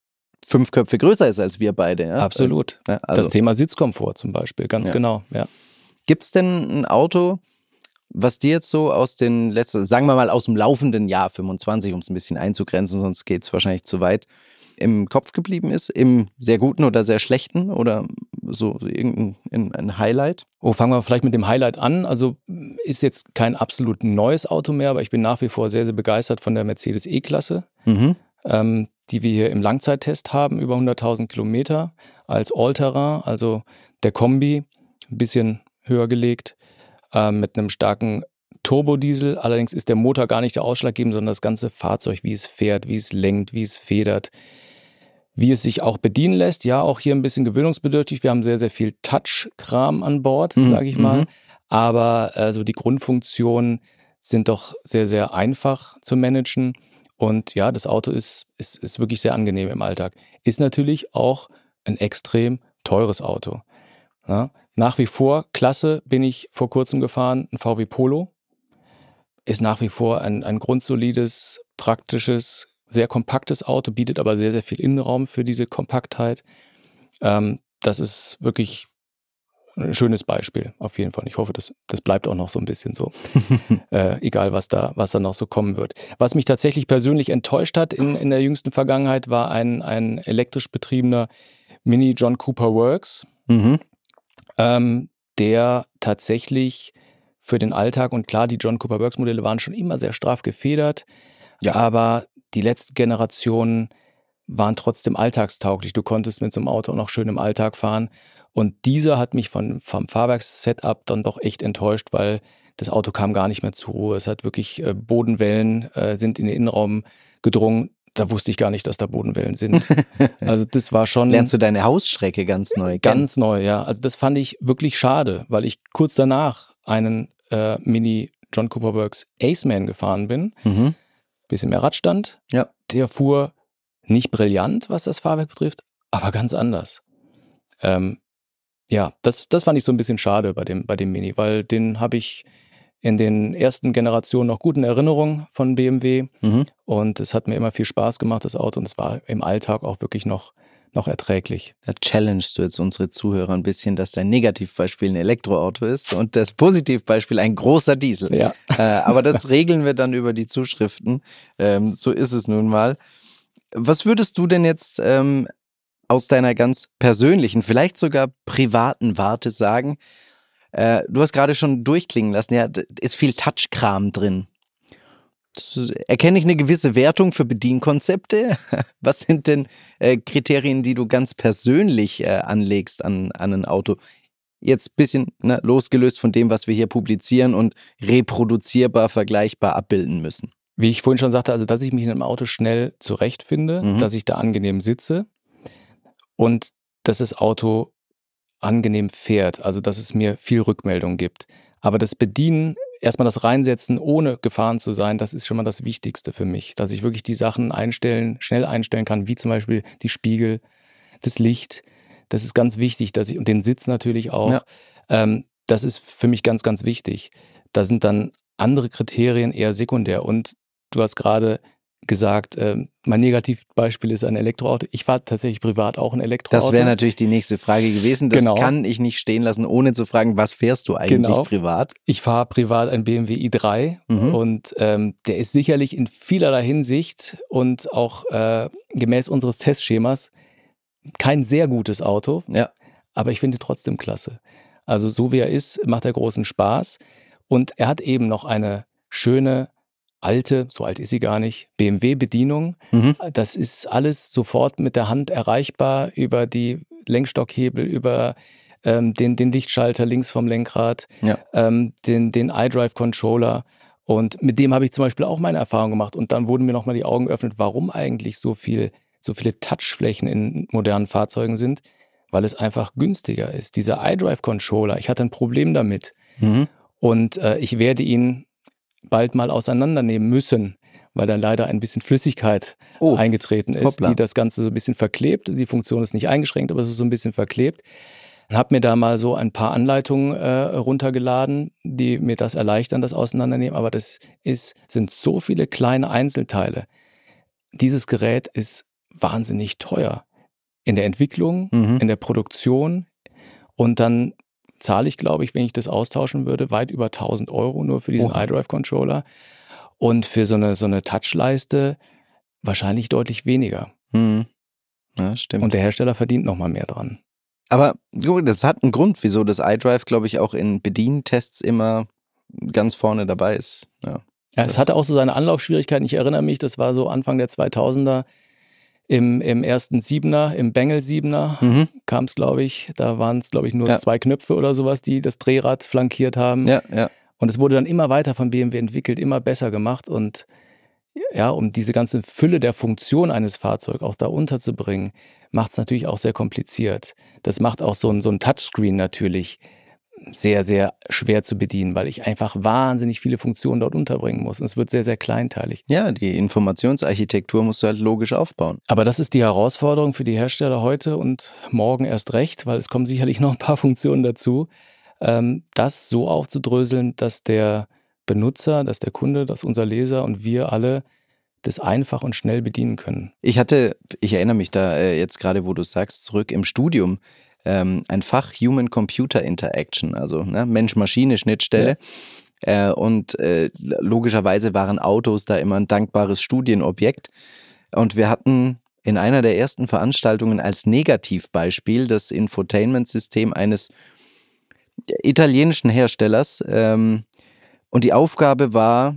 fünf Köpfe größer ist als wir beide. Ja? Absolut. Ja, also. Das Thema Sitzkomfort zum Beispiel, ganz ja. genau. Ja. Gibt es denn ein Auto, was dir jetzt so aus den letzten, sagen wir mal aus dem laufenden Jahr fünfundzwanzig, um es ein bisschen einzugrenzen, sonst geht es wahrscheinlich zu weit, im Kopf geblieben ist? Im sehr guten oder sehr schlechten oder so irgendein ein Highlight? Oh, fangen wir vielleicht mit dem Highlight an. Also ist jetzt kein absolut neues Auto mehr, aber ich bin nach wie vor sehr, sehr begeistert von der Mercedes E-Klasse, mhm. ähm, die wir hier im Langzeittest haben, über hunderttausend Kilometer als All-Terrain, also der Kombi, ein bisschen höher gelegt, äh, mit einem starken Turbodiesel. Allerdings ist der Motor gar nicht der ausschlaggebende, sondern das ganze Fahrzeug, wie es fährt, wie es lenkt, wie es federt, wie es sich auch bedienen lässt. Ja, auch hier ein bisschen gewöhnungsbedürftig. Wir haben sehr, sehr viel Touch-Kram an Bord, mhm. sage ich mal. Aber also die Grundfunktionen sind doch sehr, sehr einfach zu managen. Und ja, das Auto ist, ist, ist wirklich sehr angenehm im Alltag. Ist natürlich auch ein extrem teures Auto. Ja, nach wie vor, klasse, bin ich vor kurzem gefahren, ein V W Polo. Ist nach wie vor ein, ein grundsolides, praktisches, sehr kompaktes Auto, bietet aber sehr, sehr viel Innenraum für diese Kompaktheit. Ähm, das ist wirklich ein schönes Beispiel, auf jeden Fall. Ich hoffe, das, das bleibt auch noch so ein bisschen so, äh, egal was da, was da noch so kommen wird. Was mich tatsächlich persönlich enttäuscht hat in, in der jüngsten Vergangenheit, war ein, ein elektrisch betriebener Mini John Cooper Works, Mhm. ähm, der tatsächlich für den Alltag, und klar, die John Cooper Works Modelle waren schon immer sehr straff gefedert, Ja. aber die letzten Generationen waren trotzdem alltagstauglich. Du konntest mit so einem Auto auch noch schön im Alltag fahren. Und dieser hat mich von, vom Fahrwerkssetup dann doch echt enttäuscht, weil das Auto kam gar nicht mehr zur Ruhe. Es hat wirklich äh, Bodenwellen äh, sind in den Innenraum gedrungen. Da wusste ich gar nicht, dass da Bodenwellen sind. Also das war schon Lernst du deine Hausschrecke ganz neu kennen? ganz neu, ja. Also das fand ich wirklich schade, weil ich kurz danach einen äh, Mini John Cooper Works Aceman gefahren bin. Mhm. Bisschen mehr Radstand. Ja. Der fuhr nicht brillant, was das Fahrwerk betrifft, aber ganz anders. Ähm, ja, das, das fand ich so ein bisschen schade bei dem, bei dem Mini, weil den habe ich in den ersten Generationen noch gut in Erinnerung von B M W Mhm. und es hat mir immer viel Spaß gemacht, das Auto, und es war im Alltag auch wirklich noch, noch erträglich. Da challengest du jetzt unsere Zuhörer ein bisschen, dass dein Negativbeispiel ein Elektroauto ist und das Positivbeispiel ein großer Diesel. Ja. Äh, aber das regeln wir dann über die Zuschriften. Ähm, so ist es nun mal. Was würdest du denn jetzt ähm, aus deiner ganz persönlichen, vielleicht sogar privaten Warte sagen? Äh, du hast gerade schon durchklingen lassen, ja, da ist viel Touchkram drin. Das, erkenne ich eine gewisse Wertung für Bedienkonzepte? Was sind denn äh, Kriterien, die du ganz persönlich äh, anlegst an, an ein Auto? Jetzt ein bisschen ne, losgelöst von dem, was wir hier publizieren und reproduzierbar, vergleichbar abbilden müssen. Wie ich vorhin schon sagte, also dass ich mich in einem Auto schnell zurechtfinde, Mhm. dass ich da angenehm sitze und dass das Auto angenehm fährt, also dass es mir viel Rückmeldung gibt. Aber das Bedienen, erstmal das Reinsetzen, ohne gefahren zu sein, das ist schon mal das Wichtigste für mich, dass ich wirklich die Sachen einstellen, schnell einstellen kann, wie zum Beispiel die Spiegel, das Licht. Das ist ganz wichtig, dass ich, und den Sitz natürlich auch. Ja. Ähm, das ist für mich ganz, ganz wichtig. Da sind dann andere Kriterien eher sekundär. Und du hast gerade gesagt, ähm, mein Negativbeispiel ist ein Elektroauto. Ich fahre tatsächlich privat auch ein Elektroauto. Das wäre natürlich die nächste Frage gewesen. Das Genau. kann ich nicht stehen lassen, ohne zu fragen, was fährst du eigentlich Genau. privat? Ich fahre privat ein B M W i drei Mhm. und ähm, der ist sicherlich in vielerlei Hinsicht und auch äh, gemäß unseres Testschemas kein sehr gutes Auto, Ja. aber ich finde ihn trotzdem klasse. Also so wie er ist, macht er großen Spaß und er hat eben noch eine schöne, alte, so alt ist sie gar nicht, B M W-Bedienung. Mhm. Das ist alles sofort mit der Hand erreichbar über die Lenkstockhebel, über ähm, den, den Lichtschalter links vom Lenkrad, Ja. ähm, den, den iDrive-Controller. Und mit dem habe ich zum Beispiel auch meine Erfahrung gemacht. Und dann wurden mir nochmal die Augen geöffnet, warum eigentlich so viel, so viele Touchflächen in modernen Fahrzeugen sind, weil es einfach günstiger ist. Dieser iDrive-Controller, ich hatte ein Problem damit. Mhm. Und äh, ich werde ihn bald mal auseinandernehmen müssen, weil da leider ein bisschen Flüssigkeit Oh, eingetreten ist, hoppla. die das Ganze so ein bisschen verklebt. Die Funktion ist nicht eingeschränkt, aber es ist so ein bisschen verklebt. Und habe mir da mal so ein paar Anleitungen äh, runtergeladen, die mir das erleichtern, das Auseinandernehmen. Aber das ist, sind so viele kleine Einzelteile. Dieses Gerät ist wahnsinnig teuer. In der Entwicklung, Mhm. in der Produktion. Und dann zahle ich, glaube ich, wenn ich das austauschen würde, weit über tausend Euro nur für diesen Oha. iDrive-Controller. Und für so eine, so eine Touchleiste wahrscheinlich deutlich weniger. Mhm. Ja, stimmt. Und der Hersteller verdient nochmal mehr dran. Aber gut, das hat einen Grund, wieso das iDrive, glaube ich, auch in Bedientests immer ganz vorne dabei ist. Ja. Ja, Das- es hatte auch so seine Anlaufschwierigkeiten. Ich erinnere mich, das war so Anfang der zweitausender im, im ersten Siebener, im Bengel Siebener Mhm. kam es, glaube ich. Da waren es, glaube ich, nur Ja. zwei Knöpfe oder sowas, die das Drehrad flankiert haben. Ja, ja. Und es wurde dann immer weiter von B M W entwickelt, immer besser gemacht. Und ja, um diese ganze Fülle der Funktion eines Fahrzeugs auch da unterzubringen, macht es natürlich auch sehr kompliziert. Das macht auch so ein, so ein Touchscreen natürlich sehr, sehr schwer zu bedienen, weil ich einfach wahnsinnig viele Funktionen dort unterbringen muss. Und es wird sehr, sehr kleinteilig. Ja, die Informationsarchitektur musst du halt logisch aufbauen. Aber das ist die Herausforderung für die Hersteller heute und morgen erst recht, weil es kommen sicherlich noch ein paar Funktionen dazu, das so aufzudröseln, dass der Benutzer, dass der Kunde, dass unser Leser und wir alle das einfach und schnell bedienen können. Ich hatte, ich erinnere mich da äh, jetzt gerade, wo du sagst, zurück im Studium, ähm, ein Fach Human-Computer Interaction, also ne, Mensch-Maschine-Schnittstelle. Ja. Äh, und äh, logischerweise waren Autos da immer ein dankbares Studienobjekt. Und wir hatten in einer der ersten Veranstaltungen als Negativbeispiel das Infotainment-System eines italienischen Herstellers. Ähm, und die Aufgabe war,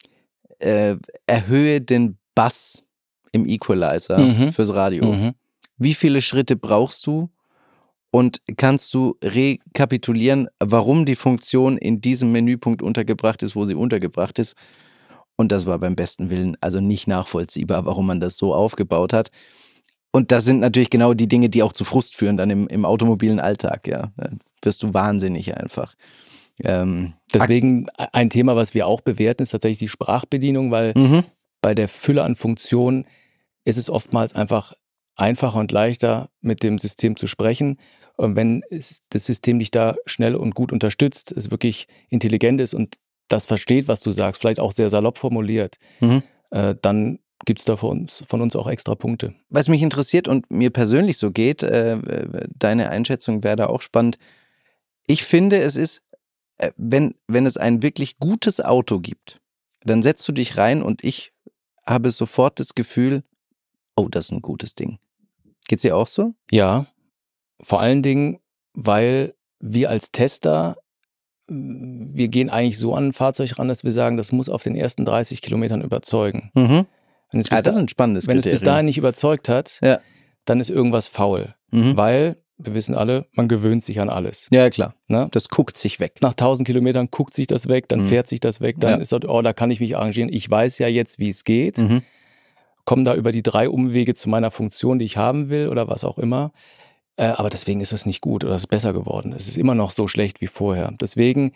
äh, erhöhe den Bass im Equalizer mhm. fürs Radio. Mhm. Wie viele Schritte brauchst du und kannst du rekapitulieren, warum die Funktion in diesem Menüpunkt untergebracht ist, wo sie untergebracht ist? Und das war beim besten Willen also nicht nachvollziehbar, warum man das so aufgebaut hat. Und das sind natürlich genau die Dinge, die auch zu Frust führen dann im, im automobilen Alltag. Ja, dann wirst du wahnsinnig einfach. Ähm, Deswegen ein Thema, was wir auch bewerten, ist tatsächlich die Sprachbedienung, weil mhm. bei der Fülle an Funktionen ist es oftmals einfach einfacher und leichter, mit dem System zu sprechen. Und wenn es, das System dich da schnell und gut unterstützt, es wirklich intelligent ist und das versteht, was du sagst, vielleicht auch sehr salopp formuliert, mhm. äh, dann gibt es da von uns, von uns auch extra Punkte. Was mich interessiert und mir persönlich so geht, äh, deine Einschätzung wäre da auch spannend. Ich finde, es ist, äh, wenn, wenn es ein wirklich gutes Auto gibt, dann setzt du dich rein und ich habe sofort das Gefühl, oh, das ist ein gutes Ding. Geht's dir auch so? Ja, vor allen Dingen, weil wir als Tester, wir gehen eigentlich so an ein Fahrzeug ran, dass wir sagen, das muss auf den ersten dreißig Kilometern überzeugen. Mhm. Wenn es, ja, das ist ein spannendes wenn es bis dahin nicht überzeugt hat, ja. dann ist irgendwas faul. Mhm. Weil, wir wissen alle, man gewöhnt sich an alles. Ja, klar. Ne? Das guckt sich weg. Nach tausend Kilometern guckt sich das weg, dann mhm. fährt sich das weg, dann ja. ist dort, oh, da kann ich mich arrangieren. Ich weiß ja jetzt, wie es geht. Mhm. Komme da über die drei Umwege zu meiner Funktion, die ich haben will oder was auch immer. Äh, aber deswegen ist es nicht gut oder es ist besser geworden. Es ist immer noch so schlecht wie vorher. Deswegen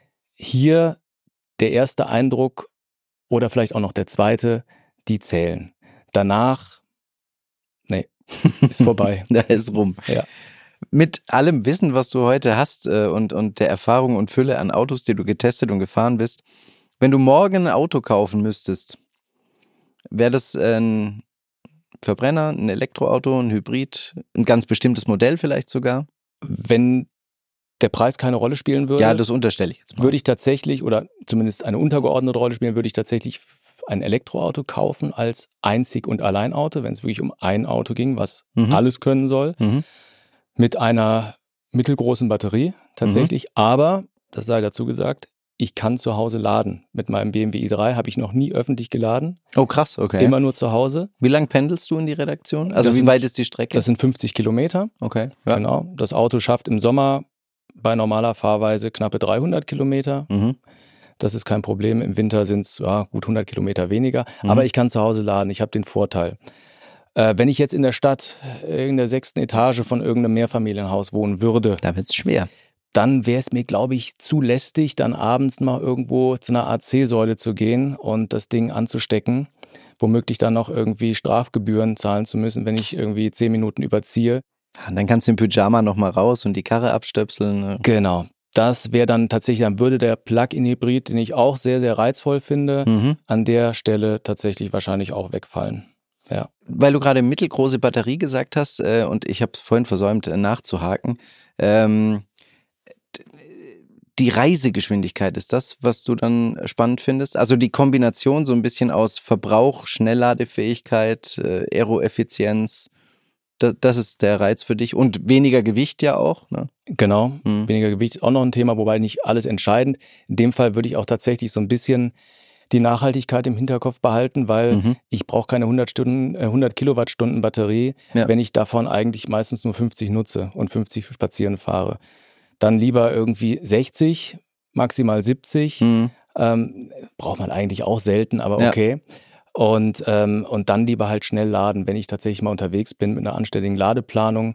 hier der erste Eindruck oder vielleicht auch noch der zweite, die zählen. Danach, nee, ist vorbei. Da ist rum. Ja. Mit allem Wissen, was du heute hast äh, und, und der Erfahrung und Fülle an Autos, die du getestet und gefahren bist, wenn du morgen ein Auto kaufen müsstest, wäre das ein Verbrenner, ein Elektroauto, ein Hybrid, ein ganz bestimmtes Modell vielleicht sogar? Wenn der Preis keine Rolle spielen würde, ja, das unterstelle ich jetzt mal. Würde ich tatsächlich, oder zumindest eine untergeordnete Rolle spielen, würde ich tatsächlich ein Elektroauto kaufen als Einzig- und Alleinauto, wenn es wirklich um ein Auto ging, was mhm. alles können soll, mhm. mit einer mittelgroßen Batterie tatsächlich. Mhm. Aber, das sei dazu gesagt, ich kann zu Hause laden. Mit meinem B M W i drei habe ich noch nie öffentlich geladen. Oh krass, okay. Immer nur zu Hause. Wie lang pendelst du in die Redaktion? Also das wie sind, weit ist die Strecke? Das sind fünfzig Kilometer. Okay. Ja. Genau. Das Auto schafft im Sommer bei normaler Fahrweise knappe dreihundert Kilometer. Mhm. Das ist kein Problem. Im Winter sind es ja, gut hundert Kilometer weniger. Mhm. Aber ich kann zu Hause laden. Ich habe den Vorteil. Äh, wenn ich jetzt in der Stadt in der sechsten Etage von irgendeinem Mehrfamilienhaus wohnen würde, da wird es schwer. Dann wäre es mir, glaube ich, zu lästig, dann abends mal irgendwo zu einer A C-Säule zu gehen und das Ding anzustecken. Womöglich dann noch irgendwie Strafgebühren zahlen zu müssen, wenn ich irgendwie zehn Minuten überziehe. Und dann kannst du im Pyjama nochmal raus und die Karre abstöpseln. Ne? Genau. Das wäre dann tatsächlich, dann würde der Plug-in-Hybrid, den ich auch sehr, sehr reizvoll finde, mhm. an der Stelle tatsächlich wahrscheinlich auch wegfallen. Ja. Weil du gerade mittelgroße Batterie gesagt hast äh, und ich habe vorhin versäumt äh, nachzuhaken, ähm, die Reisegeschwindigkeit, ist das, was du dann spannend findest? Also die Kombination so ein bisschen aus Verbrauch, Schnellladefähigkeit, äh, Aeroeffizienz, das, das ist der Reiz für dich und weniger Gewicht ja auch, ne? Genau, hm. weniger Gewicht ist auch noch ein Thema, wobei nicht alles entscheidend. In dem Fall würde ich auch tatsächlich so ein bisschen die Nachhaltigkeit im Hinterkopf behalten, weil mhm. ich brauche keine hundert Stunden, äh, hundert Kilowattstunden Batterie, ja. wenn ich davon eigentlich meistens nur fünfzig nutze und fünfzig spazieren fahre. Dann lieber irgendwie sechzig, maximal siebzig. Mhm. Ähm, braucht man eigentlich auch selten, aber okay. Ja. Und, ähm, und dann lieber halt schnell laden, wenn ich tatsächlich mal unterwegs bin mit einer anständigen Ladeplanung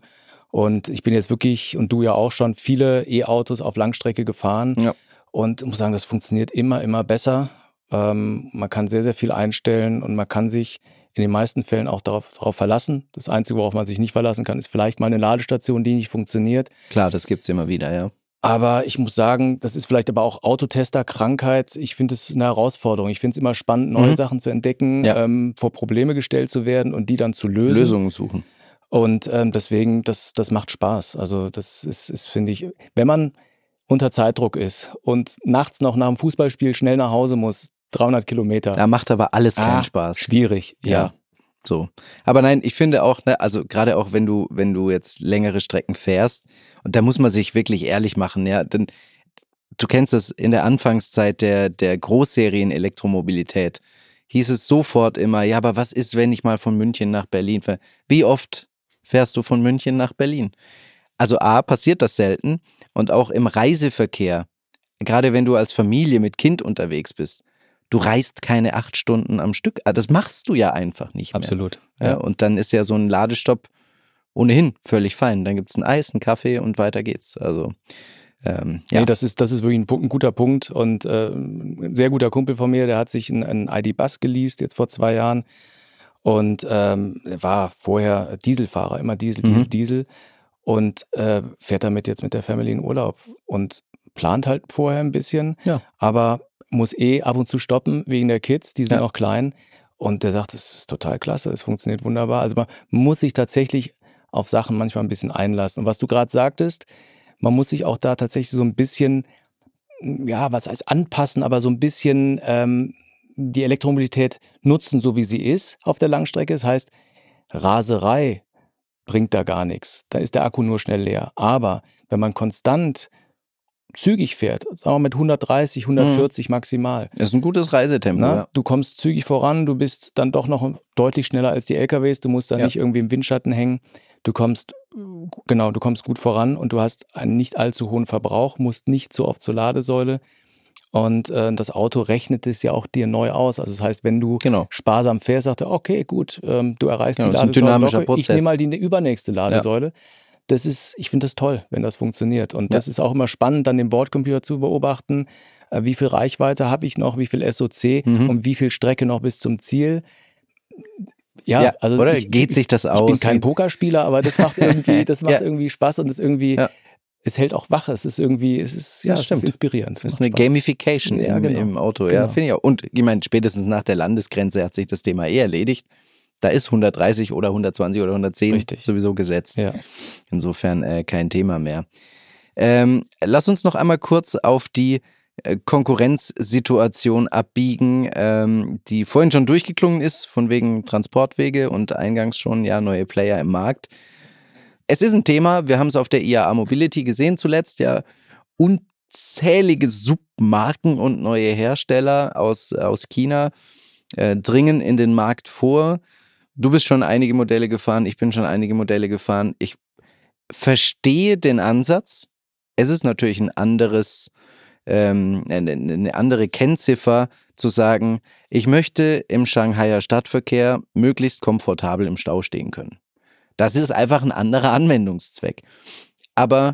Und ich bin jetzt wirklich, und du ja auch schon, viele E-Autos auf Langstrecke gefahren. Ja. Und ich muss sagen, das funktioniert immer, immer besser. Ähm, man kann sehr, sehr viel einstellen und man kann sich in den meisten Fällen auch darauf, darauf verlassen. Das Einzige, worauf man sich nicht verlassen kann, ist vielleicht mal eine Ladestation, die nicht funktioniert. Klar, das gibt's immer wieder, ja. Aber ich muss sagen, das ist vielleicht aber auch Autotester-Krankheit. Ich finde es eine Herausforderung. Ich finde es immer spannend, neue Mhm. Sachen zu entdecken, Ja. ähm, vor Probleme gestellt zu werden und die dann zu lösen. Lösungen suchen. Und ähm, deswegen, das, das macht Spaß. Also das ist, ist finde ich, wenn man unter Zeitdruck ist und nachts noch nach dem Fußballspiel schnell nach Hause muss, dreihundert Kilometer. Da macht aber alles keinen ah, Spaß. Schwierig, ja. Ja. So. Aber nein, ich finde auch, ne, also gerade auch wenn du, wenn du jetzt längere Strecken fährst, und da muss man sich wirklich ehrlich machen, ja, denn du kennst es in der Anfangszeit der, der Großserien Elektromobilität, hieß es sofort immer, ja, aber was ist, wenn ich mal von München nach Berlin fahre? Wie oft fährst du von München nach Berlin? Also A, passiert das selten, und auch im Reiseverkehr, gerade wenn du als Familie mit Kind unterwegs bist, du reist keine acht Stunden am Stück. Das machst du ja einfach nicht mehr. Absolut. Ja, Ja. und dann ist ja so ein Ladestopp ohnehin völlig fein. Dann gibt es ein Eis, einen Kaffee und weiter geht's. Also ähm, ja. Nee, das ist, das ist wirklich ein, Punkt, ein guter Punkt. Und äh, ein sehr guter Kumpel von mir, der hat sich einen, einen I D-Bus geleast, jetzt vor zwei Jahren. Und ähm, er war vorher Dieselfahrer, immer Diesel, Diesel, Mhm. Diesel. Und äh, fährt damit jetzt mit der Family in Urlaub. Und plant halt vorher ein bisschen, Ja. aber muss eh ab und zu stoppen wegen der Kids, die sind Ja. noch klein. Und der sagt, das ist total klasse, es funktioniert wunderbar. Also man muss sich tatsächlich auf Sachen manchmal ein bisschen einlassen. Und was du gerade sagtest, man muss sich auch da tatsächlich so ein bisschen, ja, was heißt anpassen, aber so ein bisschen ähm, die Elektromobilität nutzen, so wie sie ist auf der Langstrecke. Das heißt, Raserei bringt da gar nichts. Da ist der Akku nur schnell leer. Aber wenn man konstant zügig fährt, sagen wir mit hundertdreißig, hundertvierzig maximal. Das ist ein gutes Reisetempo. Na, Ja. du kommst zügig voran, du bist dann doch noch deutlich schneller als die L K Ws, du musst da Ja. nicht irgendwie im Windschatten hängen. Du kommst, genau, du kommst gut voran und du hast einen nicht allzu hohen Verbrauch, musst nicht so oft zur Ladesäule. Und äh, das Auto rechnet es ja auch dir neu aus. Also das heißt, wenn du Genau. sparsam fährst, sagt er, okay, gut, ähm, du erreichst Genau, die das ist ein Ladesäule dynamischer locker, ich Prozess. nehme mal die übernächste Ladesäule. Das ist, ich finde das toll, wenn das funktioniert. Und das Ja. ist auch immer spannend, dann den Bordcomputer zu beobachten. Äh, wie viel Reichweite habe ich noch, wie viel S O C Mhm. und wie viel Strecke noch bis zum Ziel. Ja, Ja, also oder? ich, Geht sich das ich aus? bin kein Pokerspieler, aber das macht irgendwie, das macht Ja. irgendwie Spaß und ist irgendwie, Ja. es hält auch wach. Es ist irgendwie, es ist, ja, Das es stimmt. ist inspirierend. Das ist Macht eine Spaß. Gamification Ja, im, genau. im Auto, ja, Genau. finde ich auch. Und ich meine, spätestens nach der Landesgrenze hat sich das Thema eh erledigt. Da ist hundertdreißig oder hundertzwanzig oder hundertzehn Richtig. sowieso gesetzt. Ja. Insofern äh, kein Thema mehr. Ähm, lass uns noch einmal kurz auf die äh, Konkurrenzsituation abbiegen, ähm, die vorhin schon durchgeklungen ist, von wegen Transportwege und eingangs schon, ja, neue Player im Markt. Es ist ein Thema, wir haben es auf der I A A Mobility gesehen zuletzt, ja, unzählige Submarken und neue Hersteller aus, aus China äh, dringen in den Markt vor. Du bist schon einige Modelle gefahren, ich bin schon einige Modelle gefahren. Ich verstehe den Ansatz. Es ist natürlich ein anderes, ähm, eine, eine andere Kennziffer zu sagen, ich möchte im Shanghaier Stadtverkehr möglichst komfortabel im Stau stehen können. Das ist einfach ein anderer Anwendungszweck. Aber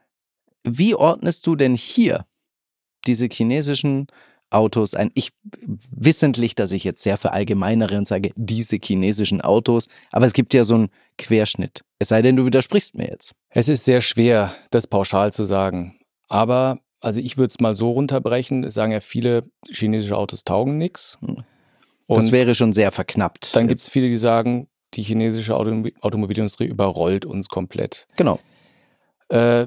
wie ordnest du denn hier diese chinesischen Autos ein? Ich wissentlich, dass ich jetzt sehr verallgemeinere und sage, diese chinesischen Autos, aber es gibt ja so einen Querschnitt. Es sei denn, du widersprichst mir jetzt. Es ist sehr schwer, das pauschal zu sagen. Aber, also ich würde es mal so runterbrechen, es sagen ja viele, chinesische Autos taugen nichts. Das Und wäre schon sehr verknappt. dann gibt es viele, die sagen, die chinesische Auto Automobilindustrie überrollt uns komplett. Genau. Äh,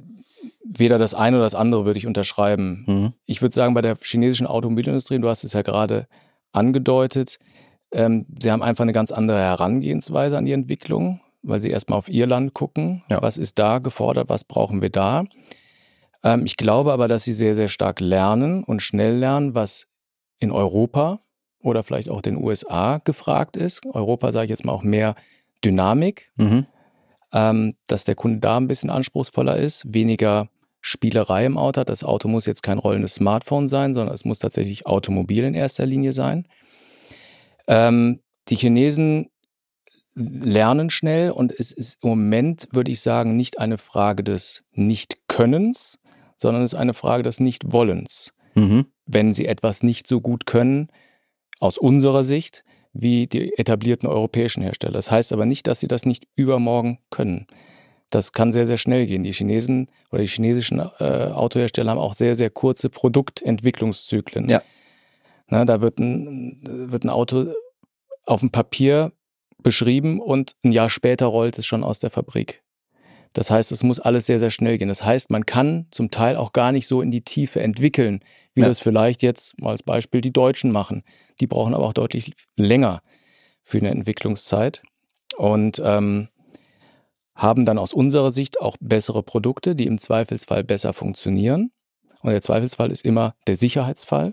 weder das eine oder das andere würde ich unterschreiben. Mhm. Ich würde sagen, bei der chinesischen Automobilindustrie, du hast es ja gerade angedeutet, ähm, sie haben einfach eine ganz andere Herangehensweise an die Entwicklung, weil sie erstmal auf ihr Land gucken, Ja. was ist da gefordert, was brauchen wir da. Ähm, ich glaube aber, dass sie sehr, sehr stark lernen und schnell lernen, was in Europa oder vielleicht auch den U S A gefragt ist. Europa, sage ich jetzt mal, auch mehr Dynamik, Mhm. ähm, dass der Kunde da ein bisschen anspruchsvoller ist, weniger Spielerei im Auto hat. Das Auto muss jetzt kein rollendes Smartphone sein, sondern es muss tatsächlich Automobil in erster Linie sein. Ähm, die Chinesen lernen schnell und es ist im Moment, würde ich sagen, nicht eine Frage des Nicht-Könnens, sondern es ist eine Frage des Nicht-Wollens. Mhm. Wenn sie etwas nicht so gut können, aus unserer Sicht, wie die etablierten europäischen Hersteller. Das heißt aber nicht, dass sie das nicht übermorgen können. Das kann sehr, sehr schnell gehen. Die Chinesen oder die chinesischen äh, Autohersteller haben auch sehr, sehr kurze Produktentwicklungszyklen. Ja. Na, da wird ein, wird ein Auto auf dem Papier beschrieben und ein Jahr später rollt es schon aus der Fabrik. Das heißt, es muss alles sehr, sehr schnell gehen. Das heißt, man kann zum Teil auch gar nicht so in die Tiefe entwickeln, wie Ja. das vielleicht jetzt mal als Beispiel die Deutschen machen. Die brauchen aber auch deutlich länger für eine Entwicklungszeit und ähm, haben dann aus unserer Sicht auch bessere Produkte, die im Zweifelsfall besser funktionieren. Und der Zweifelsfall ist immer der Sicherheitsfall.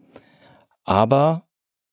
Aber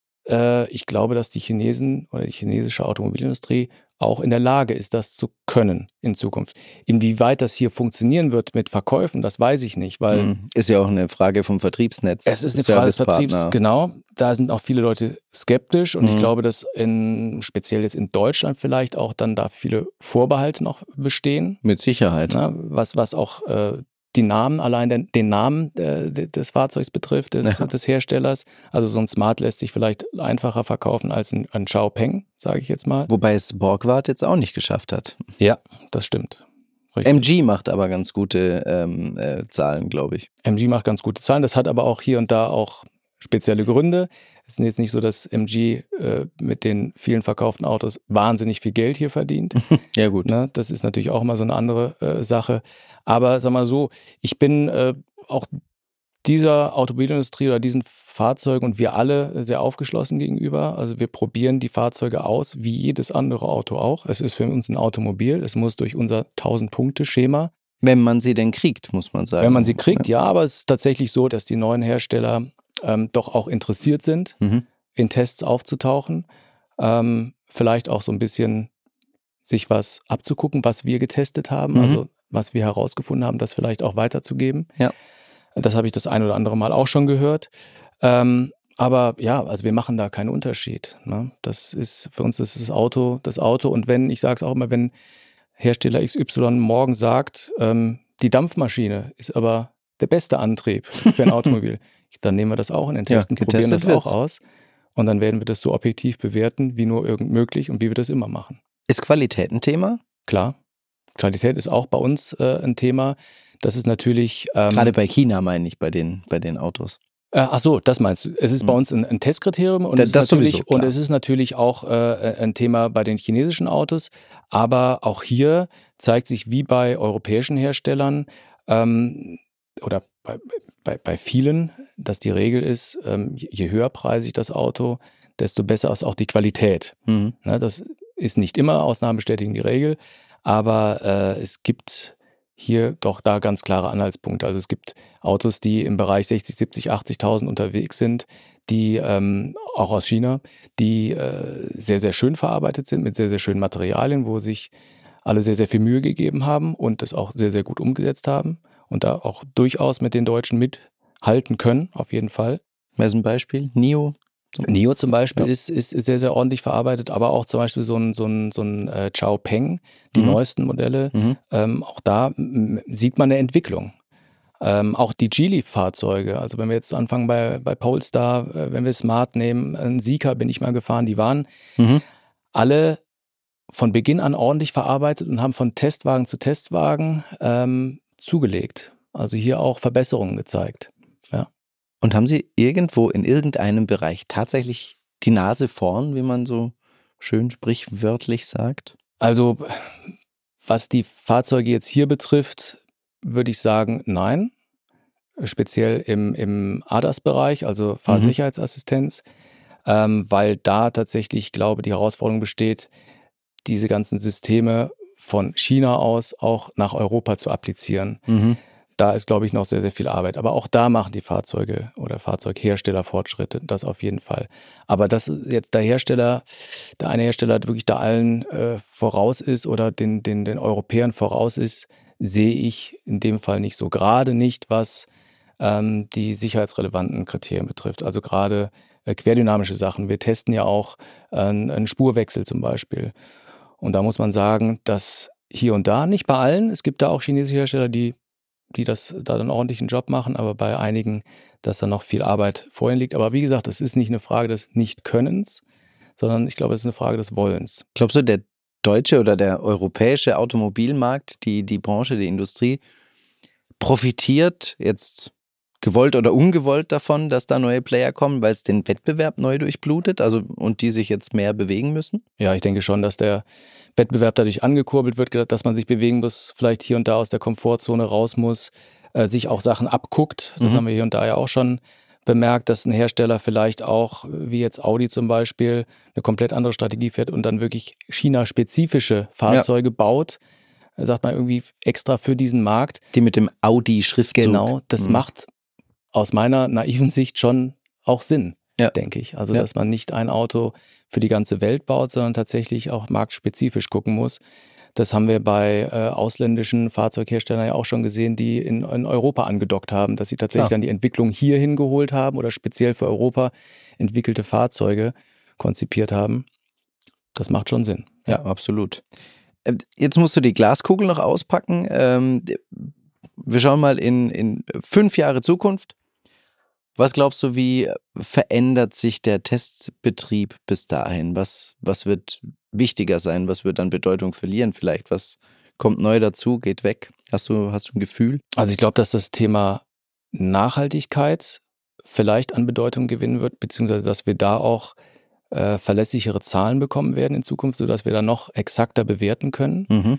äh, ich glaube, dass die Chinesen oder die chinesische Automobilindustrie auch in der Lage ist, das zu können in Zukunft. Inwieweit das hier funktionieren wird mit Verkäufen, das weiß ich nicht, weil Mhm. Ist ja auch eine Frage vom Vertriebsnetz. es ist eine Frage des Vertriebs, Servicepartner. genau. Da sind auch viele Leute skeptisch und Mhm. ich glaube, dass in, speziell jetzt in Deutschland vielleicht auch dann da viele Vorbehalte noch bestehen, Mit Sicherheit. ne, was, was auch äh, die Namen, allein den, den Namen äh, des Fahrzeugs betrifft, des, Ja. des Herstellers. Also so ein Smart lässt sich vielleicht einfacher verkaufen als ein, ein Xiaopeng, sage ich jetzt mal. Wobei es Borgward jetzt auch nicht geschafft hat. Ja, das stimmt. Richtig. M G macht aber ganz gute ähm, äh, Zahlen, glaube ich. M G macht ganz gute Zahlen, das hat aber auch hier und da auch spezielle Gründe. Es ist jetzt nicht so, dass M G äh, mit den vielen verkauften Autos wahnsinnig viel Geld hier verdient. Ja, gut. Ne? Das ist natürlich auch mal so eine andere äh, Sache. Aber sag mal so, ich bin äh, auch dieser Automobilindustrie oder diesen Fahrzeugen und wir alle sehr aufgeschlossen gegenüber. Also wir probieren die Fahrzeuge aus, wie jedes andere Auto auch. Es ist für uns ein Automobil. Es muss durch unser tausend-Punkte-Schema. Wenn man sie denn kriegt, muss man sagen. Wenn man sie kriegt, ja, aber es ist tatsächlich so, dass die neuen Hersteller ähm, doch auch interessiert sind, Mhm. in Tests aufzutauchen. Ähm, vielleicht auch so ein bisschen sich was abzugucken, was wir getestet haben, Mhm. also was wir herausgefunden haben, das vielleicht auch weiterzugeben. Ja. Das habe ich das ein oder andere Mal auch schon gehört. Ähm, aber ja, also wir machen da keinen Unterschied. Ne? Das ist, für uns ist das Auto das Auto. Und wenn, ich sage es auch immer, wenn Hersteller X Y morgen sagt, ähm, die Dampfmaschine ist aber der beste Antrieb für ein Automobil, dann nehmen wir das auch in den Testen, Ja, probieren das getestet auch aus. Und dann werden wir das so objektiv bewerten, wie nur irgend möglich und wie wir das immer machen. Ist Qualität ein Thema? Klar, Qualität ist auch bei uns äh, ein Thema. Das ist natürlich... Ähm, Gerade bei China meine ich, bei den, bei den Autos. Äh, ach so, das meinst du. Es ist Mhm. bei uns ein, ein Testkriterium und, Da- es ist das natürlich, sowieso, klar. und es ist natürlich auch äh, ein Thema bei den chinesischen Autos. Aber auch hier zeigt sich, wie bei europäischen Herstellern ähm, oder bei, bei, bei vielen, dass die Regel ist, ähm, je je höherpreisig das Auto, desto besser ist auch die Qualität. Mhm. Ne, das ist nicht immer, Ausnahmen bestätigen die Regel, aber äh, es gibt hier doch da ganz klare Anhaltspunkte. Also es gibt Autos, die im Bereich sechzig, siebzig, achtzigtausend unterwegs sind, die ähm, auch aus China, die äh, sehr, sehr schön verarbeitet sind, mit sehr, sehr schönen Materialien, wo sich alle sehr, sehr viel Mühe gegeben haben und das auch sehr, sehr gut umgesetzt haben und da auch durchaus mit den Deutschen mithalten können, auf jeden Fall. Wer ist ein Beispiel? NIO? Nio zum Beispiel Ja. ist, ist sehr, sehr ordentlich verarbeitet, aber auch zum Beispiel so ein, so ein, so ein äh, Xiaopeng, die Mhm. neuesten Modelle. Mhm. Ähm, auch da m, sieht man eine Entwicklung. Ähm, auch die Geely-Fahrzeuge, also wenn wir jetzt anfangen bei, bei Polestar, äh, wenn wir Smart nehmen, ein Sika bin ich mal gefahren, die waren Mhm. alle von Beginn an ordentlich verarbeitet und haben von Testwagen zu Testwagen ähm, zugelegt. Also hier auch Verbesserungen gezeigt. Und haben Sie irgendwo in irgendeinem Bereich tatsächlich die Nase vorn, wie man so schön sprichwörtlich sagt? Also was die Fahrzeuge jetzt hier betrifft, würde ich sagen, nein. Speziell im, im A D A S-Bereich, also Fahrsicherheitsassistenz, ähm, weil da tatsächlich, ich glaube, die Herausforderung besteht, diese ganzen Systeme von China aus auch nach Europa zu applizieren. Mhm. Da ist, glaube ich, noch sehr, sehr viel Arbeit. Aber auch da machen die Fahrzeuge oder Fahrzeughersteller Fortschritte, das auf jeden Fall. Aber dass jetzt der Hersteller, der eine Hersteller wirklich da allen äh, voraus ist oder den, den, den Europäern voraus ist, sehe ich in dem Fall nicht so. Gerade nicht, was ähm, die sicherheitsrelevanten Kriterien betrifft. Also gerade äh, querdynamische Sachen. Wir testen ja auch äh, einen Spurwechsel zum Beispiel. Und da muss man sagen, dass hier und da, nicht bei allen, es gibt da auch chinesische Hersteller, die, die das da dann ordentlich einen Job machen, aber bei einigen, dass da noch viel Arbeit vor ihnen liegt. Aber wie gesagt, es ist nicht eine Frage des Nicht-Könnens, sondern ich glaube, es ist eine Frage des Wollens. Glaubst du, der deutsche oder der europäische Automobilmarkt, die, die Branche, die Industrie, profitiert jetzt gewollt oder ungewollt davon, dass da neue Player kommen, weil es den Wettbewerb neu durchblutet, also und die sich jetzt mehr bewegen müssen? Ja, ich denke schon, dass der Wettbewerb dadurch angekurbelt wird, dass man sich bewegen muss, vielleicht hier und da aus der Komfortzone raus muss, äh, sich auch Sachen abguckt. Das mhm. haben wir hier und da ja auch schon bemerkt, dass ein Hersteller vielleicht auch, wie jetzt Audi zum Beispiel, eine komplett andere Strategie fährt und dann wirklich China-spezifische Fahrzeuge ja. baut. Sagt man irgendwie extra für diesen Markt. Die mit dem Audi-Schriftzug. Genau, das mhm. macht aus meiner naiven Sicht schon auch Sinn, ja. denke ich. Also, ja. dass man nicht ein Auto für die ganze Welt baut, sondern tatsächlich auch marktspezifisch gucken muss. Das haben wir bei äh, ausländischen Fahrzeugherstellern ja auch schon gesehen, die in, in Europa angedockt haben, dass sie tatsächlich ja. dann die Entwicklung hierhin geholt haben oder speziell für Europa entwickelte Fahrzeuge konzipiert haben. Das macht schon Sinn. Ja, ja absolut. Jetzt musst du die Glaskugel noch auspacken. Ähm, wir schauen mal in, in fünf Jahre Zukunft. Was glaubst du, wie verändert sich der Testbetrieb bis dahin? Was, was wird wichtiger sein? Was wird an Bedeutung verlieren vielleicht? Was kommt neu dazu, geht weg? Hast du, hast du ein Gefühl? Also ich glaube, dass das Thema Nachhaltigkeit vielleicht an Bedeutung gewinnen wird, beziehungsweise dass wir da auch äh, verlässlichere Zahlen bekommen werden in Zukunft, sodass wir da noch exakter bewerten können. Mhm.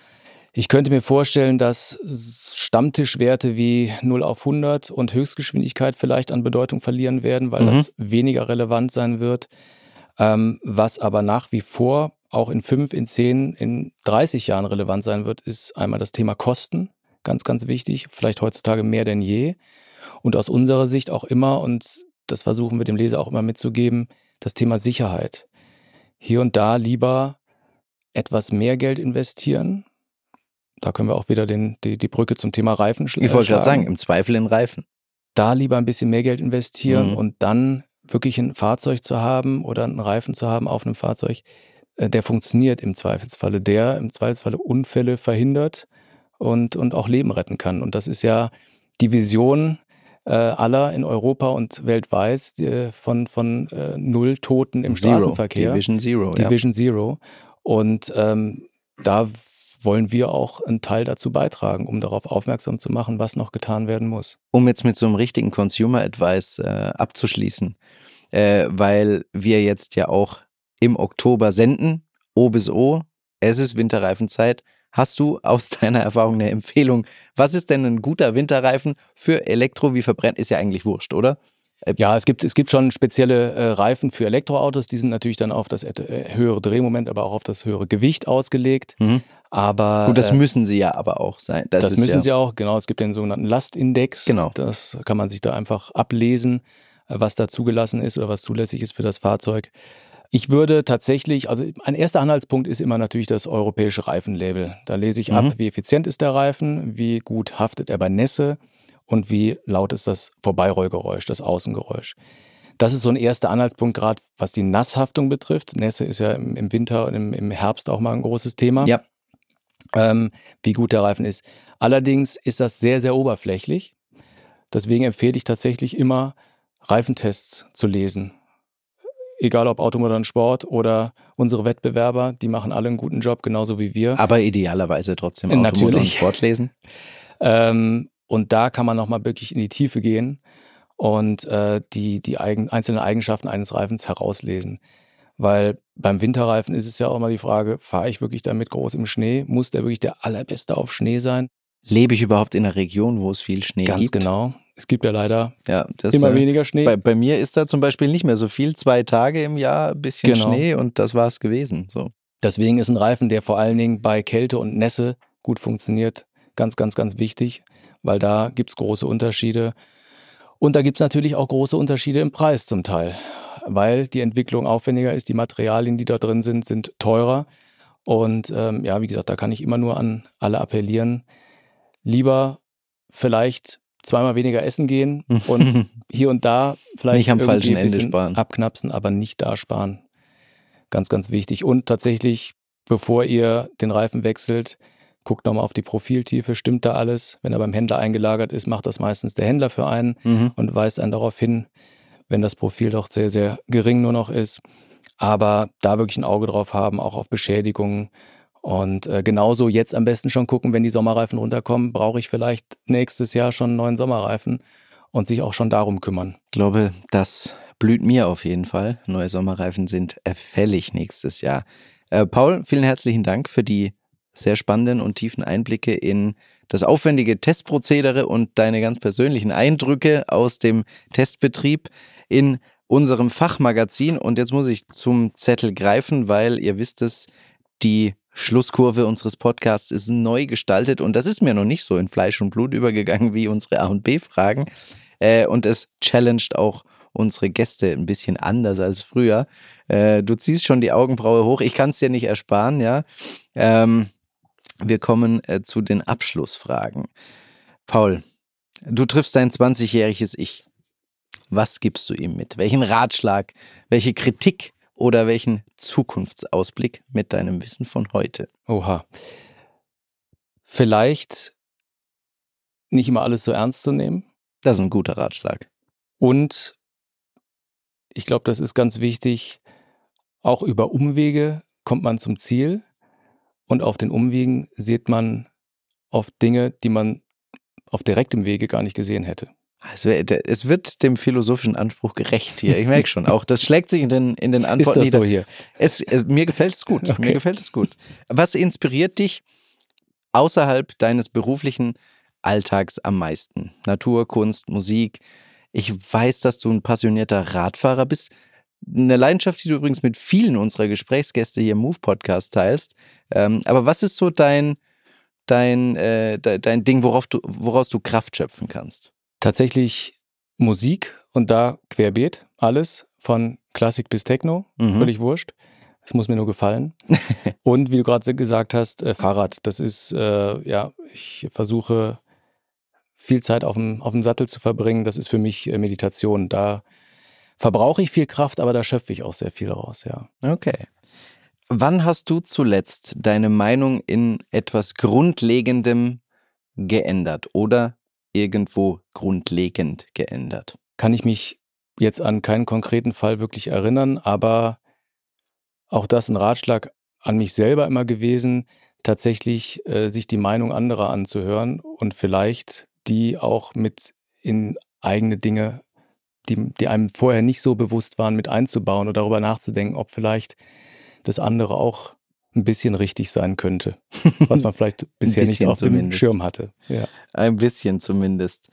Ich könnte mir vorstellen, dass Stammtischwerte wie null auf hundert und Höchstgeschwindigkeit vielleicht an Bedeutung verlieren werden, weil mhm. das weniger relevant sein wird. Ähm, was aber nach wie vor auch in fünf, in zehn, in dreißig Jahren relevant sein wird, ist einmal das Thema Kosten. Ganz, ganz wichtig. Vielleicht heutzutage mehr denn je. Und aus unserer Sicht auch immer, und das versuchen wir dem Leser auch immer mitzugeben, das Thema Sicherheit. Hier und da lieber etwas mehr Geld investieren. Da können wir auch wieder den, die, die Brücke zum Thema Reifen schlagen. Ich wollte gerade sagen, im Zweifel in Reifen. Da lieber ein bisschen mehr Geld investieren Mhm. und dann wirklich ein Fahrzeug zu haben oder einen Reifen zu haben auf einem Fahrzeug, der funktioniert im Zweifelsfalle, der im Zweifelsfalle Unfälle verhindert und, und auch Leben retten kann. Und das ist ja die Vision äh, aller in Europa und weltweit die, von, von äh, null Toten im Zero. Straßenverkehr. Division Zero. Division ja. Zero. Und ähm, da wollen wir auch einen Teil dazu beitragen, um darauf aufmerksam zu machen, was noch getan werden muss. Um jetzt mit so einem richtigen Consumer Advice äh, abzuschließen, äh, weil wir jetzt ja auch im Oktober senden, O bis O, es ist Winterreifenzeit. Hast du aus deiner Erfahrung eine Empfehlung? Was ist denn ein guter Winterreifen für Elektro wie Verbrennt? Ist ja eigentlich wurscht, oder? Ja, es gibt, es gibt schon spezielle äh, Reifen für Elektroautos, die sind natürlich dann auf das äh, höhere Drehmoment, aber auch auf das höhere Gewicht ausgelegt. Mhm. Aber, Gut, das äh, müssen sie ja aber auch sein. Das, das ist müssen ja sie auch, genau. Es gibt den sogenannten Lastindex. Genau. Das kann man sich da einfach ablesen, was da zugelassen ist oder was zulässig ist für das Fahrzeug. Ich würde tatsächlich, also ein erster Anhaltspunkt ist immer natürlich das europäische Reifenlabel. Da lese ich Mhm. ab, wie effizient ist der Reifen, wie gut haftet er bei Nässe und wie laut ist das Vorbeirollgeräusch, das Außengeräusch. Das ist so ein erster Anhaltspunkt, gerade was die Nasshaftung betrifft. Nässe ist ja im, im Winter und im, im Herbst auch mal ein großes Thema. Ja. Ähm, wie gut der Reifen ist. Allerdings ist das sehr, sehr oberflächlich. Deswegen empfehle ich tatsächlich immer, Reifentests zu lesen. Egal ob Automotor und Sport oder unsere Wettbewerber, die machen alle einen guten Job, genauso wie wir. Aber idealerweise trotzdem Automotor Natürlich. und Sport lesen. Ähm, und da kann man nochmal wirklich in die Tiefe gehen und äh, die, die eigen, einzelnen Eigenschaften eines Reifens herauslesen. Weil beim Winterreifen ist es ja auch immer die Frage, fahre ich wirklich damit groß im Schnee? Muss der wirklich der allerbeste auf Schnee sein? Lebe ich überhaupt in einer Region, wo es viel Schnee Ganz gibt? Ganz genau. Es gibt ja leider ja, das, immer äh, weniger Schnee. Bei, bei mir ist da zum Beispiel nicht mehr so viel. Zwei Tage im Jahr, ein bisschen Genau. Schnee und das war es gewesen. So. Deswegen ist ein Reifen, der vor allen Dingen bei Kälte und Nässe gut funktioniert, ganz, ganz, ganz wichtig, weil da gibt es große Unterschiede. Und da gibt es natürlich auch große Unterschiede im Preis zum Teil, weil die Entwicklung aufwendiger ist, die Materialien, die da drin sind, sind teurer. Und ähm, ja, wie gesagt, da kann ich immer nur an alle appellieren, lieber vielleicht zweimal weniger essen gehen und hier und da vielleicht nicht am irgendwie falschen ein Ende bisschen sparen. abknapsen, aber nicht da sparen. Ganz, ganz wichtig. Und tatsächlich, bevor ihr den Reifen wechselt, guckt nochmal auf die Profiltiefe, stimmt da alles? Wenn er beim Händler eingelagert ist, macht das meistens der Händler für einen Mhm. und weist einen darauf hin, wenn das Profil doch sehr, sehr gering nur noch ist. Aber da wirklich ein Auge drauf haben, auch auf Beschädigungen. Und äh, genauso jetzt am besten schon gucken, wenn die Sommerreifen runterkommen, brauche ich vielleicht nächstes Jahr schon einen neuen Sommerreifen und sich auch schon darum kümmern. Ich glaube, das blüht mir auf jeden Fall. Neue Sommerreifen sind fällig nächstes Jahr. Äh, Paul, vielen herzlichen Dank für die sehr spannenden und tiefen Einblicke in das aufwendige Testprozedere und deine ganz persönlichen Eindrücke aus dem Testbetrieb in unserem Fachmagazin. Und jetzt muss ich zum Zettel greifen, weil ihr wisst es, die Schlusskurve unseres Podcasts ist neu gestaltet und das ist mir noch nicht so in Fleisch und Blut übergegangen wie unsere A und B-Fragen. Äh, und es challenged auch unsere Gäste ein bisschen anders als früher. Äh, du ziehst schon die Augenbraue hoch. Ich kann es dir nicht ersparen, ja. Ähm, wir kommen äh, zu den Abschlussfragen. Paul, du triffst dein zwanzigjähriges Ich. Was gibst du ihm mit? Welchen Ratschlag, welche Kritik oder welchen Zukunftsausblick mit deinem Wissen von heute? Oha. Vielleicht nicht immer alles so ernst zu nehmen. Das ist ein guter Ratschlag. Und ich glaube, das ist ganz wichtig, auch über Umwege kommt man zum Ziel und auf den Umwegen sieht man oft Dinge, die man auf direktem Wege gar nicht gesehen hätte. Es wird, es wird dem philosophischen Anspruch gerecht hier. Ich merke schon, auch das schlägt sich in den, in den Antworten nieder. Ist das so nieder. hier? Es, es, mir gefällt es gut. Okay. Mir gefällt es gut. Was inspiriert dich außerhalb deines beruflichen Alltags am meisten? Natur, Kunst, Musik. Ich weiß, dass du ein passionierter Radfahrer bist. Eine Leidenschaft, die du übrigens mit vielen unserer Gesprächsgäste hier im Move-Podcast teilst. Ähm, aber was ist so dein, dein, äh, dein Ding, worauf du, woraus du Kraft schöpfen kannst? Tatsächlich Musik und da querbeet. Alles von Klassik bis Techno. Mhm. Völlig wurscht. Es muss mir nur gefallen. Und wie du gerade gesagt hast, äh, Fahrrad. Das ist, äh, ja, ich versuche viel Zeit auf dem, auf dem Sattel zu verbringen. Das ist für mich äh, Meditation. Da verbrauche ich viel Kraft, aber da schöpfe ich auch sehr viel raus, ja. Okay. Wann hast du zuletzt deine Meinung in etwas Grundlegendem geändert oder irgendwo grundlegend geändert? Kann ich mich jetzt an keinen konkreten Fall wirklich erinnern, aber auch das ein Ratschlag an mich selber immer gewesen, tatsächlich äh, sich die Meinung anderer anzuhören und vielleicht die auch mit in eigene Dinge, die, die einem vorher nicht so bewusst waren, mit einzubauen und darüber nachzudenken, ob vielleicht das andere auch ein bisschen richtig sein könnte, was man vielleicht bisher nicht auf dem Schirm hatte. Ja. Ein bisschen zumindest.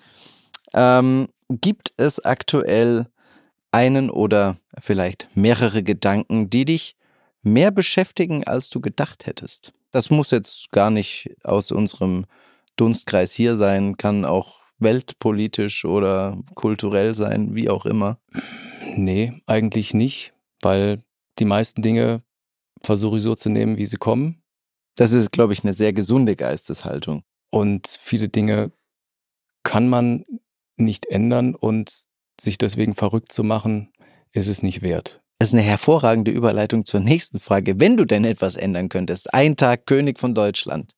Ähm, gibt es aktuell einen oder vielleicht mehrere Gedanken, die dich mehr beschäftigen, als du gedacht hättest? Das muss jetzt gar nicht aus unserem Dunstkreis hier sein, kann auch weltpolitisch oder kulturell sein, wie auch immer. Nee, eigentlich nicht, weil die meisten Dinge versuche ich so zu nehmen, wie sie kommen. Das ist, glaube ich, eine sehr gesunde Geisteshaltung. Und viele Dinge kann man nicht ändern und sich deswegen verrückt zu machen, ist es nicht wert. Das ist eine hervorragende Überleitung zur nächsten Frage. Wenn du denn etwas ändern könntest, ein Tag König von Deutschland,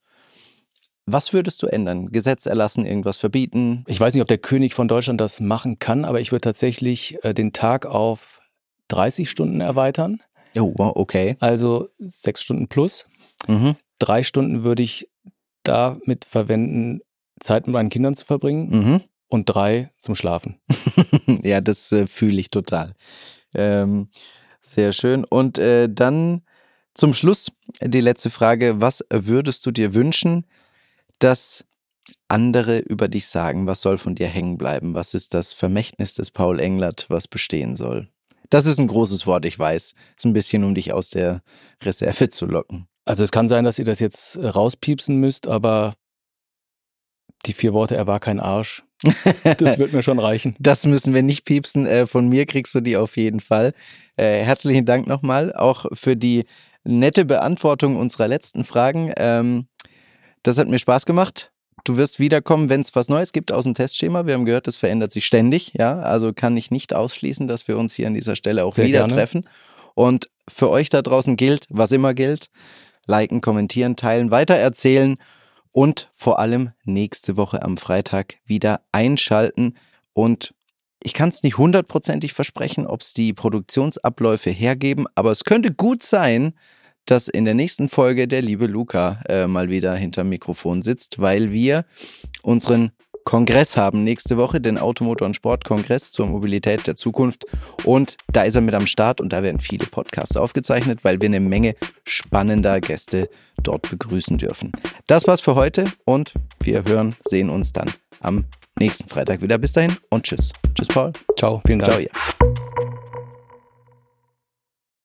was würdest du ändern? Gesetz erlassen, irgendwas verbieten? Ich weiß nicht, ob der König von Deutschland das machen kann, aber ich würde tatsächlich äh, den Tag auf dreißig Stunden erweitern. Oh, okay. Also sechs Stunden plus. Mhm. Drei Stunden würde ich damit verwenden, Zeit mit meinen Kindern zu verbringen Mhm. und drei zum Schlafen. Ja, das äh, fühle ich total. Ähm, sehr schön. Und äh, dann zum Schluss die letzte Frage. Was würdest du dir wünschen, dass andere über dich sagen? Was soll von dir hängen bleiben? Was ist das Vermächtnis des Paul Englert, was bestehen soll? Das ist ein großes Wort, ich weiß. Ist ein bisschen, um dich aus der Reserve zu locken. Also es kann sein, dass ihr das jetzt rauspiepsen müsst, aber die vier Worte, er war kein Arsch, das wird mir schon reichen. Das müssen wir nicht piepsen. Äh, von mir kriegst du die auf jeden Fall. Äh, herzlichen Dank nochmal, auch für die nette Beantwortung unserer letzten Fragen. Ähm, das hat mir Spaß gemacht. du wirst wiederkommen, wenn es was Neues gibt aus dem Testschema. Wir haben gehört, das verändert sich ständig. Ja, also kann ich nicht ausschließen, dass wir uns hier an dieser Stelle auch Sehr wieder gerne. treffen. Und für euch da draußen gilt, was immer gilt, liken, kommentieren, teilen, weitererzählen und vor allem nächste Woche am Freitag wieder einschalten. Und ich kann es nicht hundertprozentig versprechen, ob es die Produktionsabläufe hergeben, aber es könnte gut sein, dass in der nächsten Folge der liebe Luca äh, mal wieder hinterm Mikrofon sitzt, weil wir unseren Kongress haben nächste Woche, den Automotor- und Sportkongress zur Mobilität der Zukunft. Und da ist er mit am Start und da werden viele Podcasts aufgezeichnet, weil wir eine Menge spannender Gäste dort begrüßen dürfen. Das war's für heute und wir hören, sehen uns dann am nächsten Freitag wieder. Bis dahin und tschüss. Tschüss, Paul. Ciao, vielen Dank. Ciao, ja.